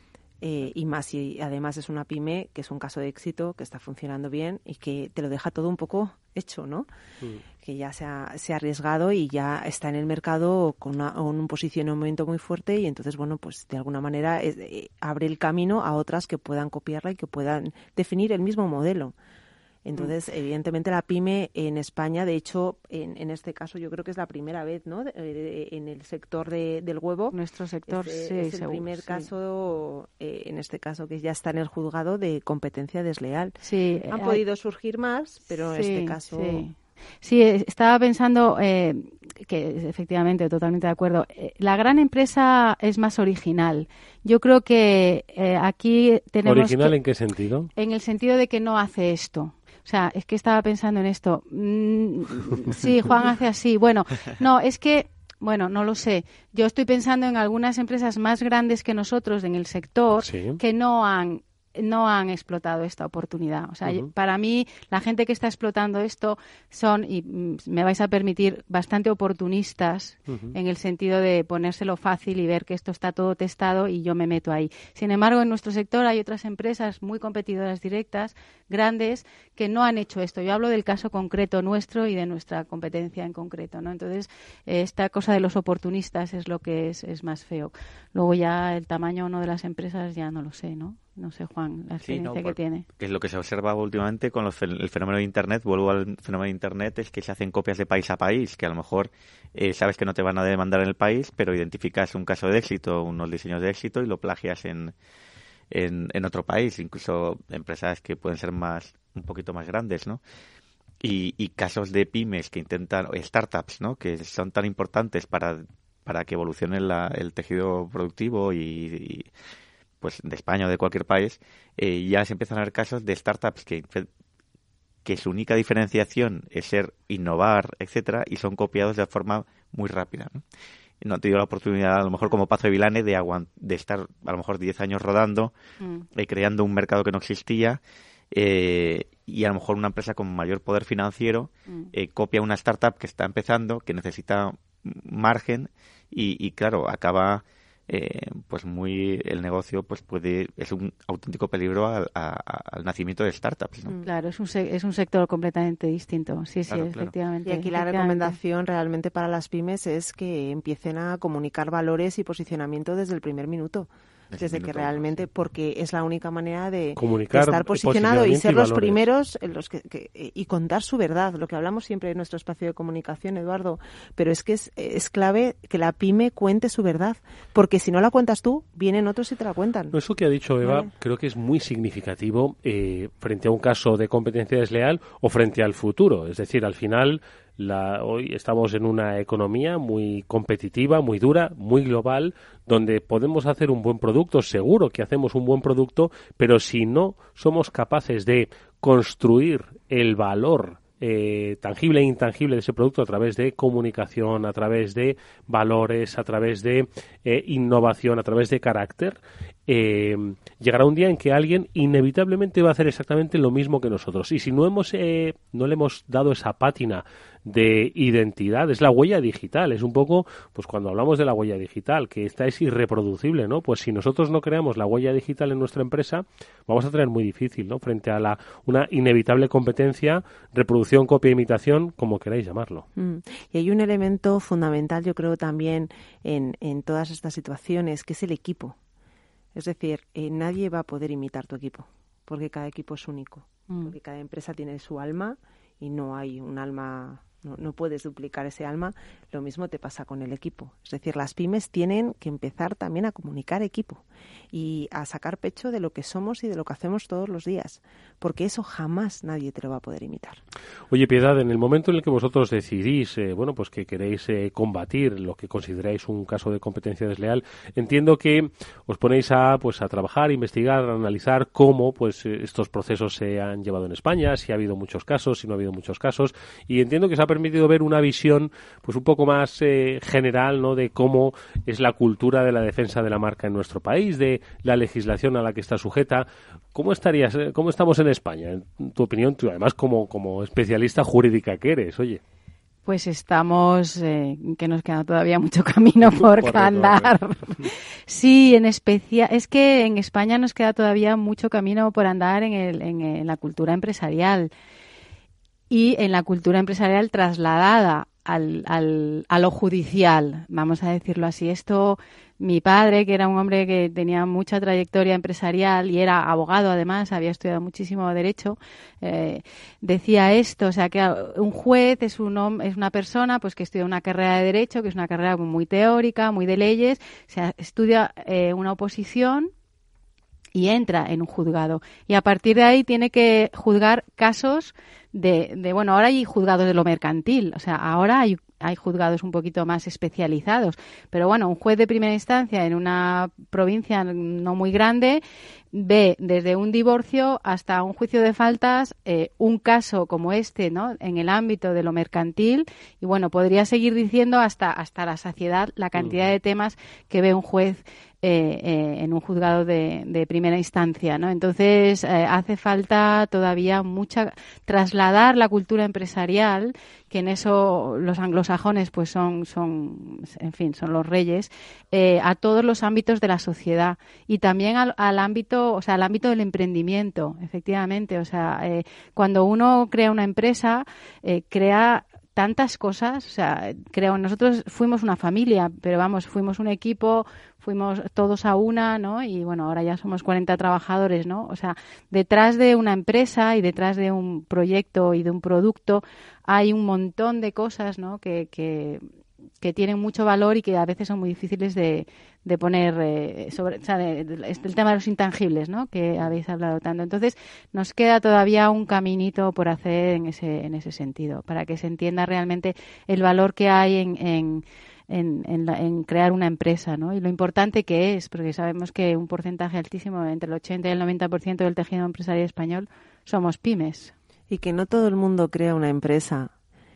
Eh, y más si además es una pyme que es un caso de éxito, que está funcionando bien y que te lo deja todo un poco hecho, ¿no? Mm. Que ya se ha, se ha arriesgado y ya está en el mercado con, una, con un posicionamiento muy fuerte y entonces, bueno, pues de alguna manera es, eh, abre el camino a otras que puedan copiarla y que puedan definir el mismo modelo. Entonces, mm. evidentemente, la pyme en España, de hecho, en, en este caso yo creo que es la primera vez, ¿no?, de, de, en el sector de, del huevo. Nuestro sector, es, sí. Es el seguro, primer sí. caso, eh, en este caso, que ya está en el juzgado de competencia desleal. Sí. Han eh, podido surgir más, pero en sí, este caso... Sí. Sí, estaba pensando eh, que efectivamente, totalmente de acuerdo. Eh, la gran empresa es más original. Yo creo que eh, aquí tenemos... ¿Original que, en qué sentido? En el sentido de que no hace esto. O sea, es que estaba pensando en esto. Mm, sí, Juan hace así. Bueno, no, es que... Bueno, no lo sé. Yo estoy pensando en algunas empresas más grandes que nosotros en el sector sí. que no han... no han explotado esta oportunidad. O sea, uh-huh. para mí, la gente que está explotando esto son, y me vais a permitir, bastante oportunistas uh-huh. en el sentido de ponérselo fácil y ver que esto está todo testado y yo me meto ahí. Sin embargo, en nuestro sector hay otras empresas muy competidoras directas, grandes, que no han hecho esto. Yo hablo del caso concreto nuestro y de nuestra competencia en concreto, ¿no? Entonces, esta cosa de los oportunistas es lo que es, es más feo. Luego ya el tamaño o no de las empresas ya no lo sé, ¿no? No sé, Juan, la experiencia sí, no, que tiene. Que es lo que se observa últimamente con los, el fenómeno de Internet, vuelvo al fenómeno de Internet, es que se hacen copias de país a país, que a lo mejor eh, sabes que no te van a demandar en el país, pero identificas un caso de éxito, unos diseños de éxito y lo plagias en, en, en otro país, incluso empresas que pueden ser más un poquito más grandes, ¿no? Y, y casos de pymes que intentan, startups, ¿no?, que son tan importantes para, para que evolucione la, el tejido productivo y... y pues de España o de cualquier país, eh, ya se empiezan a ver casos de startups que, que su única diferenciación es ser innovar, etcétera, y son copiados de forma muy rápida, ¿no? No han tenido la oportunidad, a lo mejor como Pazo de Vilane, de, aguant- de estar a lo mejor diez años rodando, mm. eh, creando un mercado que no existía, eh, y a lo mejor una empresa con mayor poder financiero mm. eh, copia una startup que está empezando, que necesita margen, y, y claro, acaba... eh, pues muy el negocio pues puede es un auténtico peligro al, a, al nacimiento de startups, ¿no? Claro, es un se- es un sector completamente distinto. Sí, Claro, sí, claro. efectivamente. Y aquí la efectivamente. recomendación realmente para las pymes es que empiecen a comunicar valores y posicionamiento desde el primer minuto. Desde Desde el que minuto realmente, porque es la única manera de, Comunicar de estar posicionado y posicionamiento ser y los valores. primeros en los que, que- y contar su verdad, lo que hablamos siempre en nuestro espacio de comunicación, Eduardo, pero es que es, es clave que la pyme cuente su verdad, porque si no la cuentas tú, vienen otros y te la cuentan. No, eso que ha dicho Eva Vale. creo que es muy significativo eh, frente a un caso de competencia desleal o frente al futuro. Es decir, al final, la, hoy estamos en una economía muy competitiva, muy dura, muy global, donde podemos hacer un buen producto, seguro que hacemos un buen producto, pero si no somos capaces de construir el valor Eh, tangible e intangible de ese producto a través de comunicación, a través de valores, a través de eh, innovación, a través de carácter, eh, llegará un día en que alguien inevitablemente va a hacer exactamente lo mismo que nosotros. Y si no hemos eh, no le hemos dado esa pátina de identidad, es la huella digital, es un poco, pues cuando hablamos de la huella digital, que esta es irreproducible, ¿no? Pues si nosotros no creamos la huella digital en nuestra empresa, vamos a tener muy difícil, ¿no? Frente a la una inevitable competencia, reproducción, copia, imitación, como queráis llamarlo. Mm. Y hay un elemento fundamental, yo creo, también en, en todas estas situaciones, que es el equipo. Es decir, eh, nadie va a poder imitar tu equipo, porque cada equipo es único, Mm. porque cada empresa tiene su alma y no hay un alma, no, no puedes duplicar ese alma. Lo mismo te pasa con el equipo. Es decir, las pymes tienen que empezar también a comunicar equipo y a sacar pecho de lo que somos y de lo que hacemos todos los días, porque eso jamás nadie te lo va a poder imitar. Oye, Piedad, en el momento en el que vosotros decidís, eh, bueno, pues que queréis eh, combatir lo que consideráis un caso de competencia desleal, entiendo que os ponéis a, pues, a trabajar, investigar, a analizar cómo, pues, eh, estos procesos se han llevado en España, si ha habido muchos casos, si no ha habido muchos casos, y entiendo que os ha permitido ver una visión, pues, un poco más eh, general, ¿no?, de cómo es la cultura de la defensa de la marca en nuestro país, de la legislación a la que está sujeta. ¿Cómo estarías, eh, cómo estamos en España? En tu opinión, tú, además como, como especialista jurídica que eres, oye. Pues estamos, eh, que nos queda todavía mucho camino por, Por andar. Sí, en especial, es que en España nos queda todavía mucho camino por andar en, el, en, en la cultura empresarial y en la cultura empresarial trasladada al, al, a lo judicial, vamos a decirlo así. Esto, mi padre, que era un hombre que tenía mucha trayectoria empresarial y era abogado además, había estudiado muchísimo derecho, eh, decía esto, o sea, que un juez es, un hom- es una persona pues que estudia una carrera de derecho, que es una carrera muy teórica, muy de leyes, o sea, estudia eh, una oposición y entra en un juzgado. Y a partir de ahí tiene que juzgar casos de, de bueno, ahora hay juzgados de lo mercantil, o sea, ahora hay, hay juzgados un poquito más especializados. Pero bueno, un juez de primera instancia en una provincia no muy grande ve desde un divorcio hasta un juicio de faltas, eh, un caso como este, ¿no?, en el ámbito de lo mercantil, y bueno, podría seguir diciendo hasta, hasta la saciedad la cantidad de temas que ve un juez Eh, eh, en un juzgado de, de primera instancia, ¿no? Entonces, eh, hace falta todavía mucha trasladar la cultura empresarial, que en eso los anglosajones pues son, son en fin, son los reyes, eh, a todos los ámbitos de la sociedad y también al, al ámbito, o sea, al ámbito del emprendimiento, efectivamente. O sea, eh, cuando uno crea una empresa, eh, crea tantas cosas, o sea, creo, nosotros fuimos una familia, pero vamos, fuimos un equipo, fuimos todos a una, ¿no? Y bueno, ahora ya somos cuarenta trabajadores, ¿no? O sea, detrás de una empresa y detrás de un proyecto y de un producto hay un montón de cosas, ¿no?, que, que, que tienen mucho valor y que a veces son muy difíciles de, de poner eh, sobre, o sea, de, de, es el tema de los intangibles, ¿no?, que habéis hablado tanto. Entonces, nos queda todavía un caminito por hacer en ese, en ese sentido, para que se entienda realmente el valor que hay en, en En, en, la, en crear una empresa, ¿no? Y lo importante que es, porque sabemos que un porcentaje altísimo, entre el ochenta y el noventa por ciento del tejido empresarial español, somos pymes. Y que no todo el mundo crea una empresa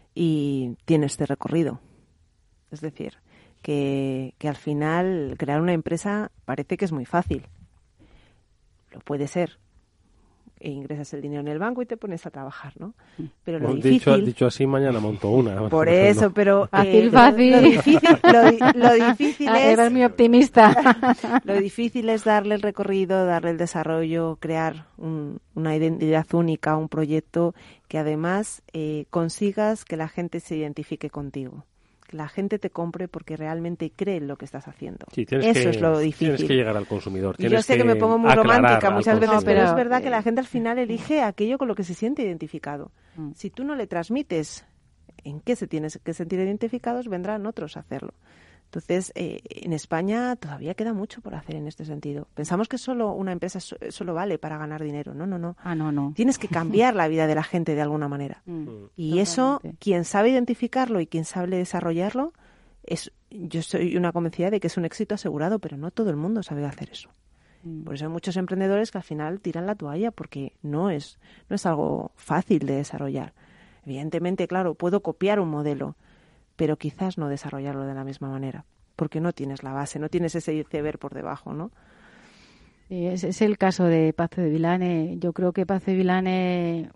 y tiene este recorrido. Es decir, que, que al final crear una empresa parece que es muy fácil. Lo puede ser. e ingresas el dinero en el banco y te pones a trabajar, ¿no? Pero lo Bueno, difícil... dicho, dicho así, mañana monto una. Por eso, pero... Fácil, eh, fácil. Lo difícil, lo, di- lo difícil Ah, es... eres muy optimista. Lo difícil es darle el recorrido, darle el desarrollo, crear un- una identidad única, un proyecto que además eh, consigas que la gente se identifique contigo. Que la gente te compre porque realmente cree en lo que estás haciendo. Sí, tienes Eso que, es lo difícil. Tienes que llegar al consumidor. Y yo tienes sé que, me pongo muy aclarar romántica al muchas veces, consumidor. pero es verdad que la gente al final elige aquello con lo que se siente identificado. Mm. Si tú no le transmites en qué se tiene que sentir identificados, vendrán otros a hacerlo. Entonces, eh, en España todavía queda mucho por hacer en este sentido. Pensamos que solo una empresa so- solo vale para ganar dinero. No, no, no. Ah, no, no. Tienes que cambiar la vida de la gente de alguna manera. Mm. Y eso, quien sabe identificarlo y quien sabe desarrollarlo, es, yo soy una convencida de que es un éxito asegurado, pero no todo el mundo sabe hacer eso. Mm. Por eso hay muchos emprendedores que al final tiran la toalla porque no es, no es algo fácil de desarrollar. Evidentemente, claro, puedo copiar un modelo, pero quizás no desarrollarlo de la misma manera, porque no tienes la base, no tienes ese iceberg por debajo, ¿no? Sí, es, es el caso de Pazo de Vilane. Yo creo que Pazo de Vilane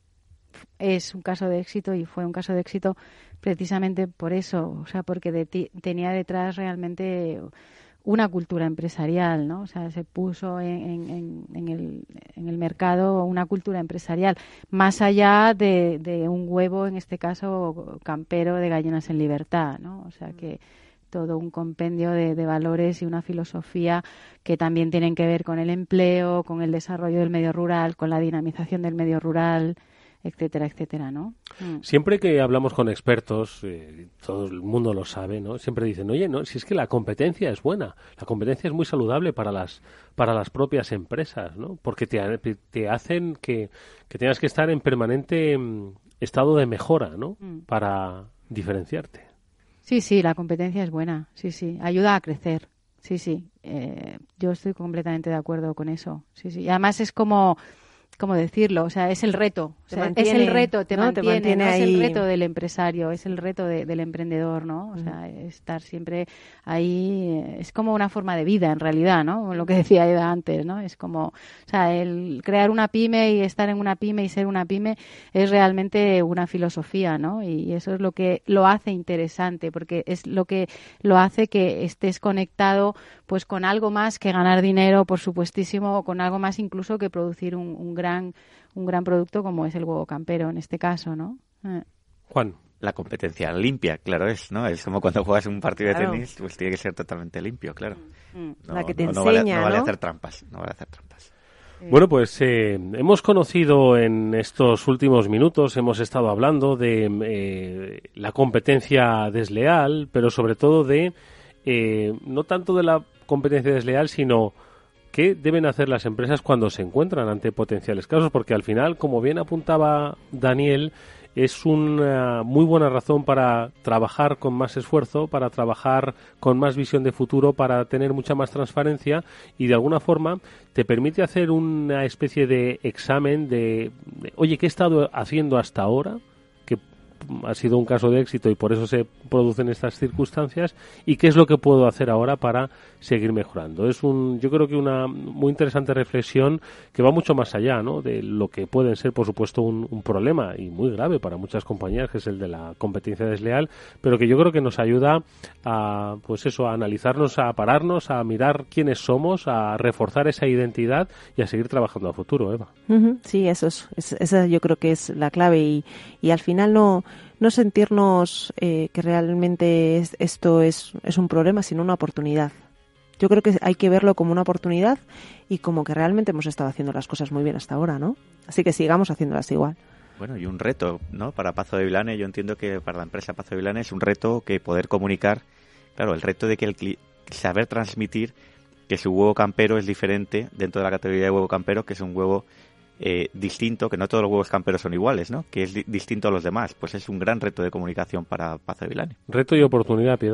es un caso de éxito y fue un caso de éxito precisamente por eso, o sea, porque de ti, tenía detrás realmente una cultura empresarial, ¿no? O sea, se puso en, en, en, el, en el mercado una cultura empresarial, más allá de, de un huevo, en este caso, campero de gallinas en libertad, ¿no? O sea, que todo un compendio de, de valores y una filosofía que también tienen que ver con el empleo, con el desarrollo del medio rural, con la dinamización del medio rural, etcétera, etcétera, ¿no? Mm. Siempre que hablamos con expertos, eh, todo el mundo lo sabe, ¿no? Siempre dicen, oye, no, si es que la competencia es buena, la competencia es muy saludable para las para las propias empresas, ¿no? Porque te, te hacen que, que tengas que estar en permanente mm, estado de mejora, ¿no? Mm. Para diferenciarte. Sí, sí, la competencia es buena, sí, sí, ayuda a crecer, sí, sí, eh, yo estoy completamente de acuerdo con eso, sí, sí, y además es como... ¿Cómo decirlo? O sea, es el reto. O Te sea, mantiene, es el reto, te ¿no? mantiene, Te mantiene no es el ahí. reto del empresario, es el reto de- del emprendedor, ¿no? O sea, estar siempre ahí eh, es como una forma de vida, en realidad, ¿no? Lo que decía Eda antes, ¿no? Es como, o sea, el crear una pyme y estar en una pyme y ser una pyme es realmente una filosofía, ¿no? Y eso es lo que lo hace interesante, porque es lo que lo hace que estés conectado pues con algo más que ganar dinero, por supuestísimo, o con algo más incluso que producir un, un gran un gran producto como es el huevo campero en este caso, ¿no? Eh. Juan. La competencia limpia, claro es, ¿no? Es como cuando juegas un partido Claro. de tenis, pues tiene que ser totalmente limpio, claro. No, La que te no, no vale, enseña, no vale ¿no? hacer trampas, no vale hacer trampas. Bueno, pues eh, hemos conocido en estos últimos minutos, hemos estado hablando de eh, la competencia desleal, pero sobre todo de, eh, no tanto de la competencia desleal, sino qué deben hacer las empresas cuando se encuentran ante potenciales casos, porque al final, como bien apuntaba Daniel, es una muy buena razón para trabajar con más esfuerzo, para trabajar con más visión de futuro, para tener mucha más transparencia y de alguna forma te permite hacer una especie de examen de, de oye, ¿qué he estado haciendo hasta ahora? Que ha sido un caso de éxito y por eso se producen estas circunstancias, y qué es lo que puedo hacer ahora para seguir mejorando. Es un, yo creo que una muy interesante reflexión que va mucho más allá, ¿no? De lo que puede ser, por supuesto, un, un problema y muy grave para muchas compañías, que es el de la competencia desleal, pero que yo creo que nos ayuda a, pues eso, a analizarnos, a pararnos, a mirar quiénes somos, a reforzar esa identidad y a seguir trabajando a futuro, Eva. Ujú, sí, eso es, es- esa yo creo que es la clave y, y al final no, no sentirnos eh, que realmente es- esto es, es un problema, sino una oportunidad. Yo creo que hay que verlo como una oportunidad y como que realmente hemos estado haciendo las cosas muy bien hasta ahora, ¿no? Así que sigamos haciéndolas igual. Bueno, y un reto, ¿no? Para Pazo de Vilane, yo entiendo que para la empresa Pazo de Vilane es un reto que poder comunicar, claro, el reto de que el cli- saber transmitir que su huevo campero es diferente dentro de la categoría de huevo campero, que es un huevo eh, distinto, que no todos los huevos camperos son iguales, ¿no? Que es di- distinto a los demás. Pues es un gran reto de comunicación para Pazo de Vilane. Reto y oportunidad, Piedad.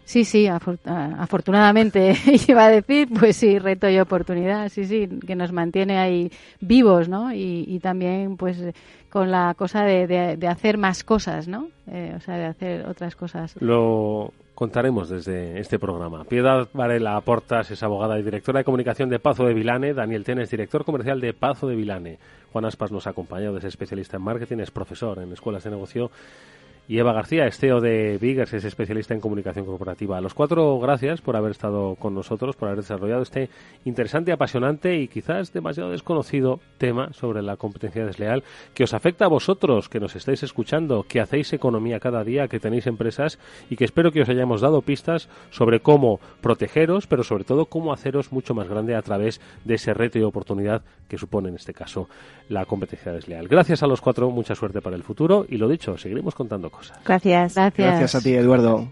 Sí, sí, afortunadamente iba a decir, pues sí, reto y oportunidad, sí, sí, que nos mantiene ahí vivos, ¿no? Y, y también, pues, con la cosa de, de, de hacer más cosas, ¿no? Eh, o sea, de hacer otras cosas. Lo contaremos desde este programa. Piedad Varela Portas es abogada y directora de comunicación de Pazo de Vilane. Daniel Tenes, director comercial de Pazo de Vilane. Juan Aspas nos ha acompañado, es especialista en marketing, es profesor en escuelas de negocio. Y Eva García, es C E O de Biggers, es especialista en comunicación corporativa. A los cuatro, gracias por haber estado con nosotros, por haber desarrollado este interesante, apasionante y quizás demasiado desconocido tema sobre la competencia desleal que os afecta a vosotros, que nos estáis escuchando, que hacéis economía cada día, que tenéis empresas y que espero que os hayamos dado pistas sobre cómo protegeros, pero sobre todo cómo haceros mucho más grande a través de ese reto y oportunidad que supone en este caso la competencia desleal. Gracias a los cuatro, mucha suerte para el futuro y lo dicho, seguiremos contando cosas. Gracias. Gracias. Gracias a ti, Eduardo.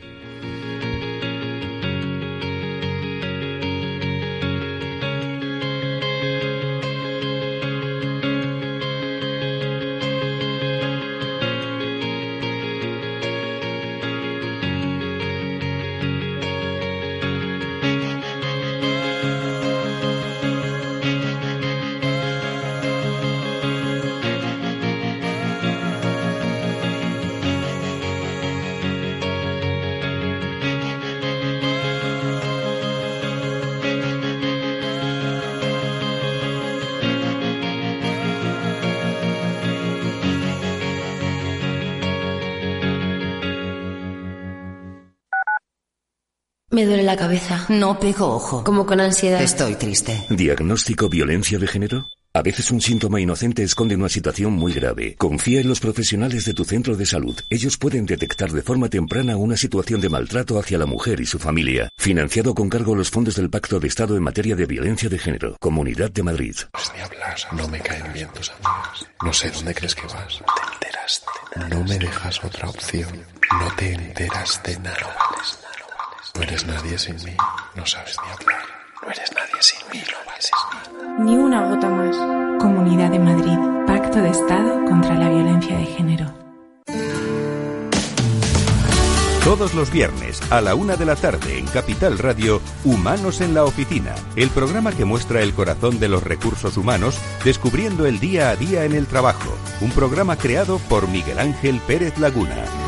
Me duele la cabeza. No pego ojo. Como con ansiedad. Estoy triste. ¿Diagnóstico violencia de género? A veces un síntoma inocente esconde una situación muy grave. Confía en los profesionales de tu centro de salud. Ellos pueden detectar de forma temprana una situación de maltrato hacia la mujer y su familia. Financiado con cargo a los fondos del Pacto de Estado en materia de violencia de género. Comunidad de Madrid. Ni hablar, no me caen bien tus amigas. No sé dónde crees que vas. Te enteraste. No me dejas otra opción. No te enteras de nada. No eres nadie sin mí. No sabes ni hablar. No eres nadie sin mí. Lo vales. Ni una gota más. Comunidad de Madrid. Pacto de Estado contra la violencia de género. Todos los viernes a la una de la tarde en Capital Radio, Humanos en la Oficina, el programa que muestra el corazón de los recursos humanos descubriendo el día a día en el trabajo. Un programa creado por Miguel Ángel Pérez Laguna.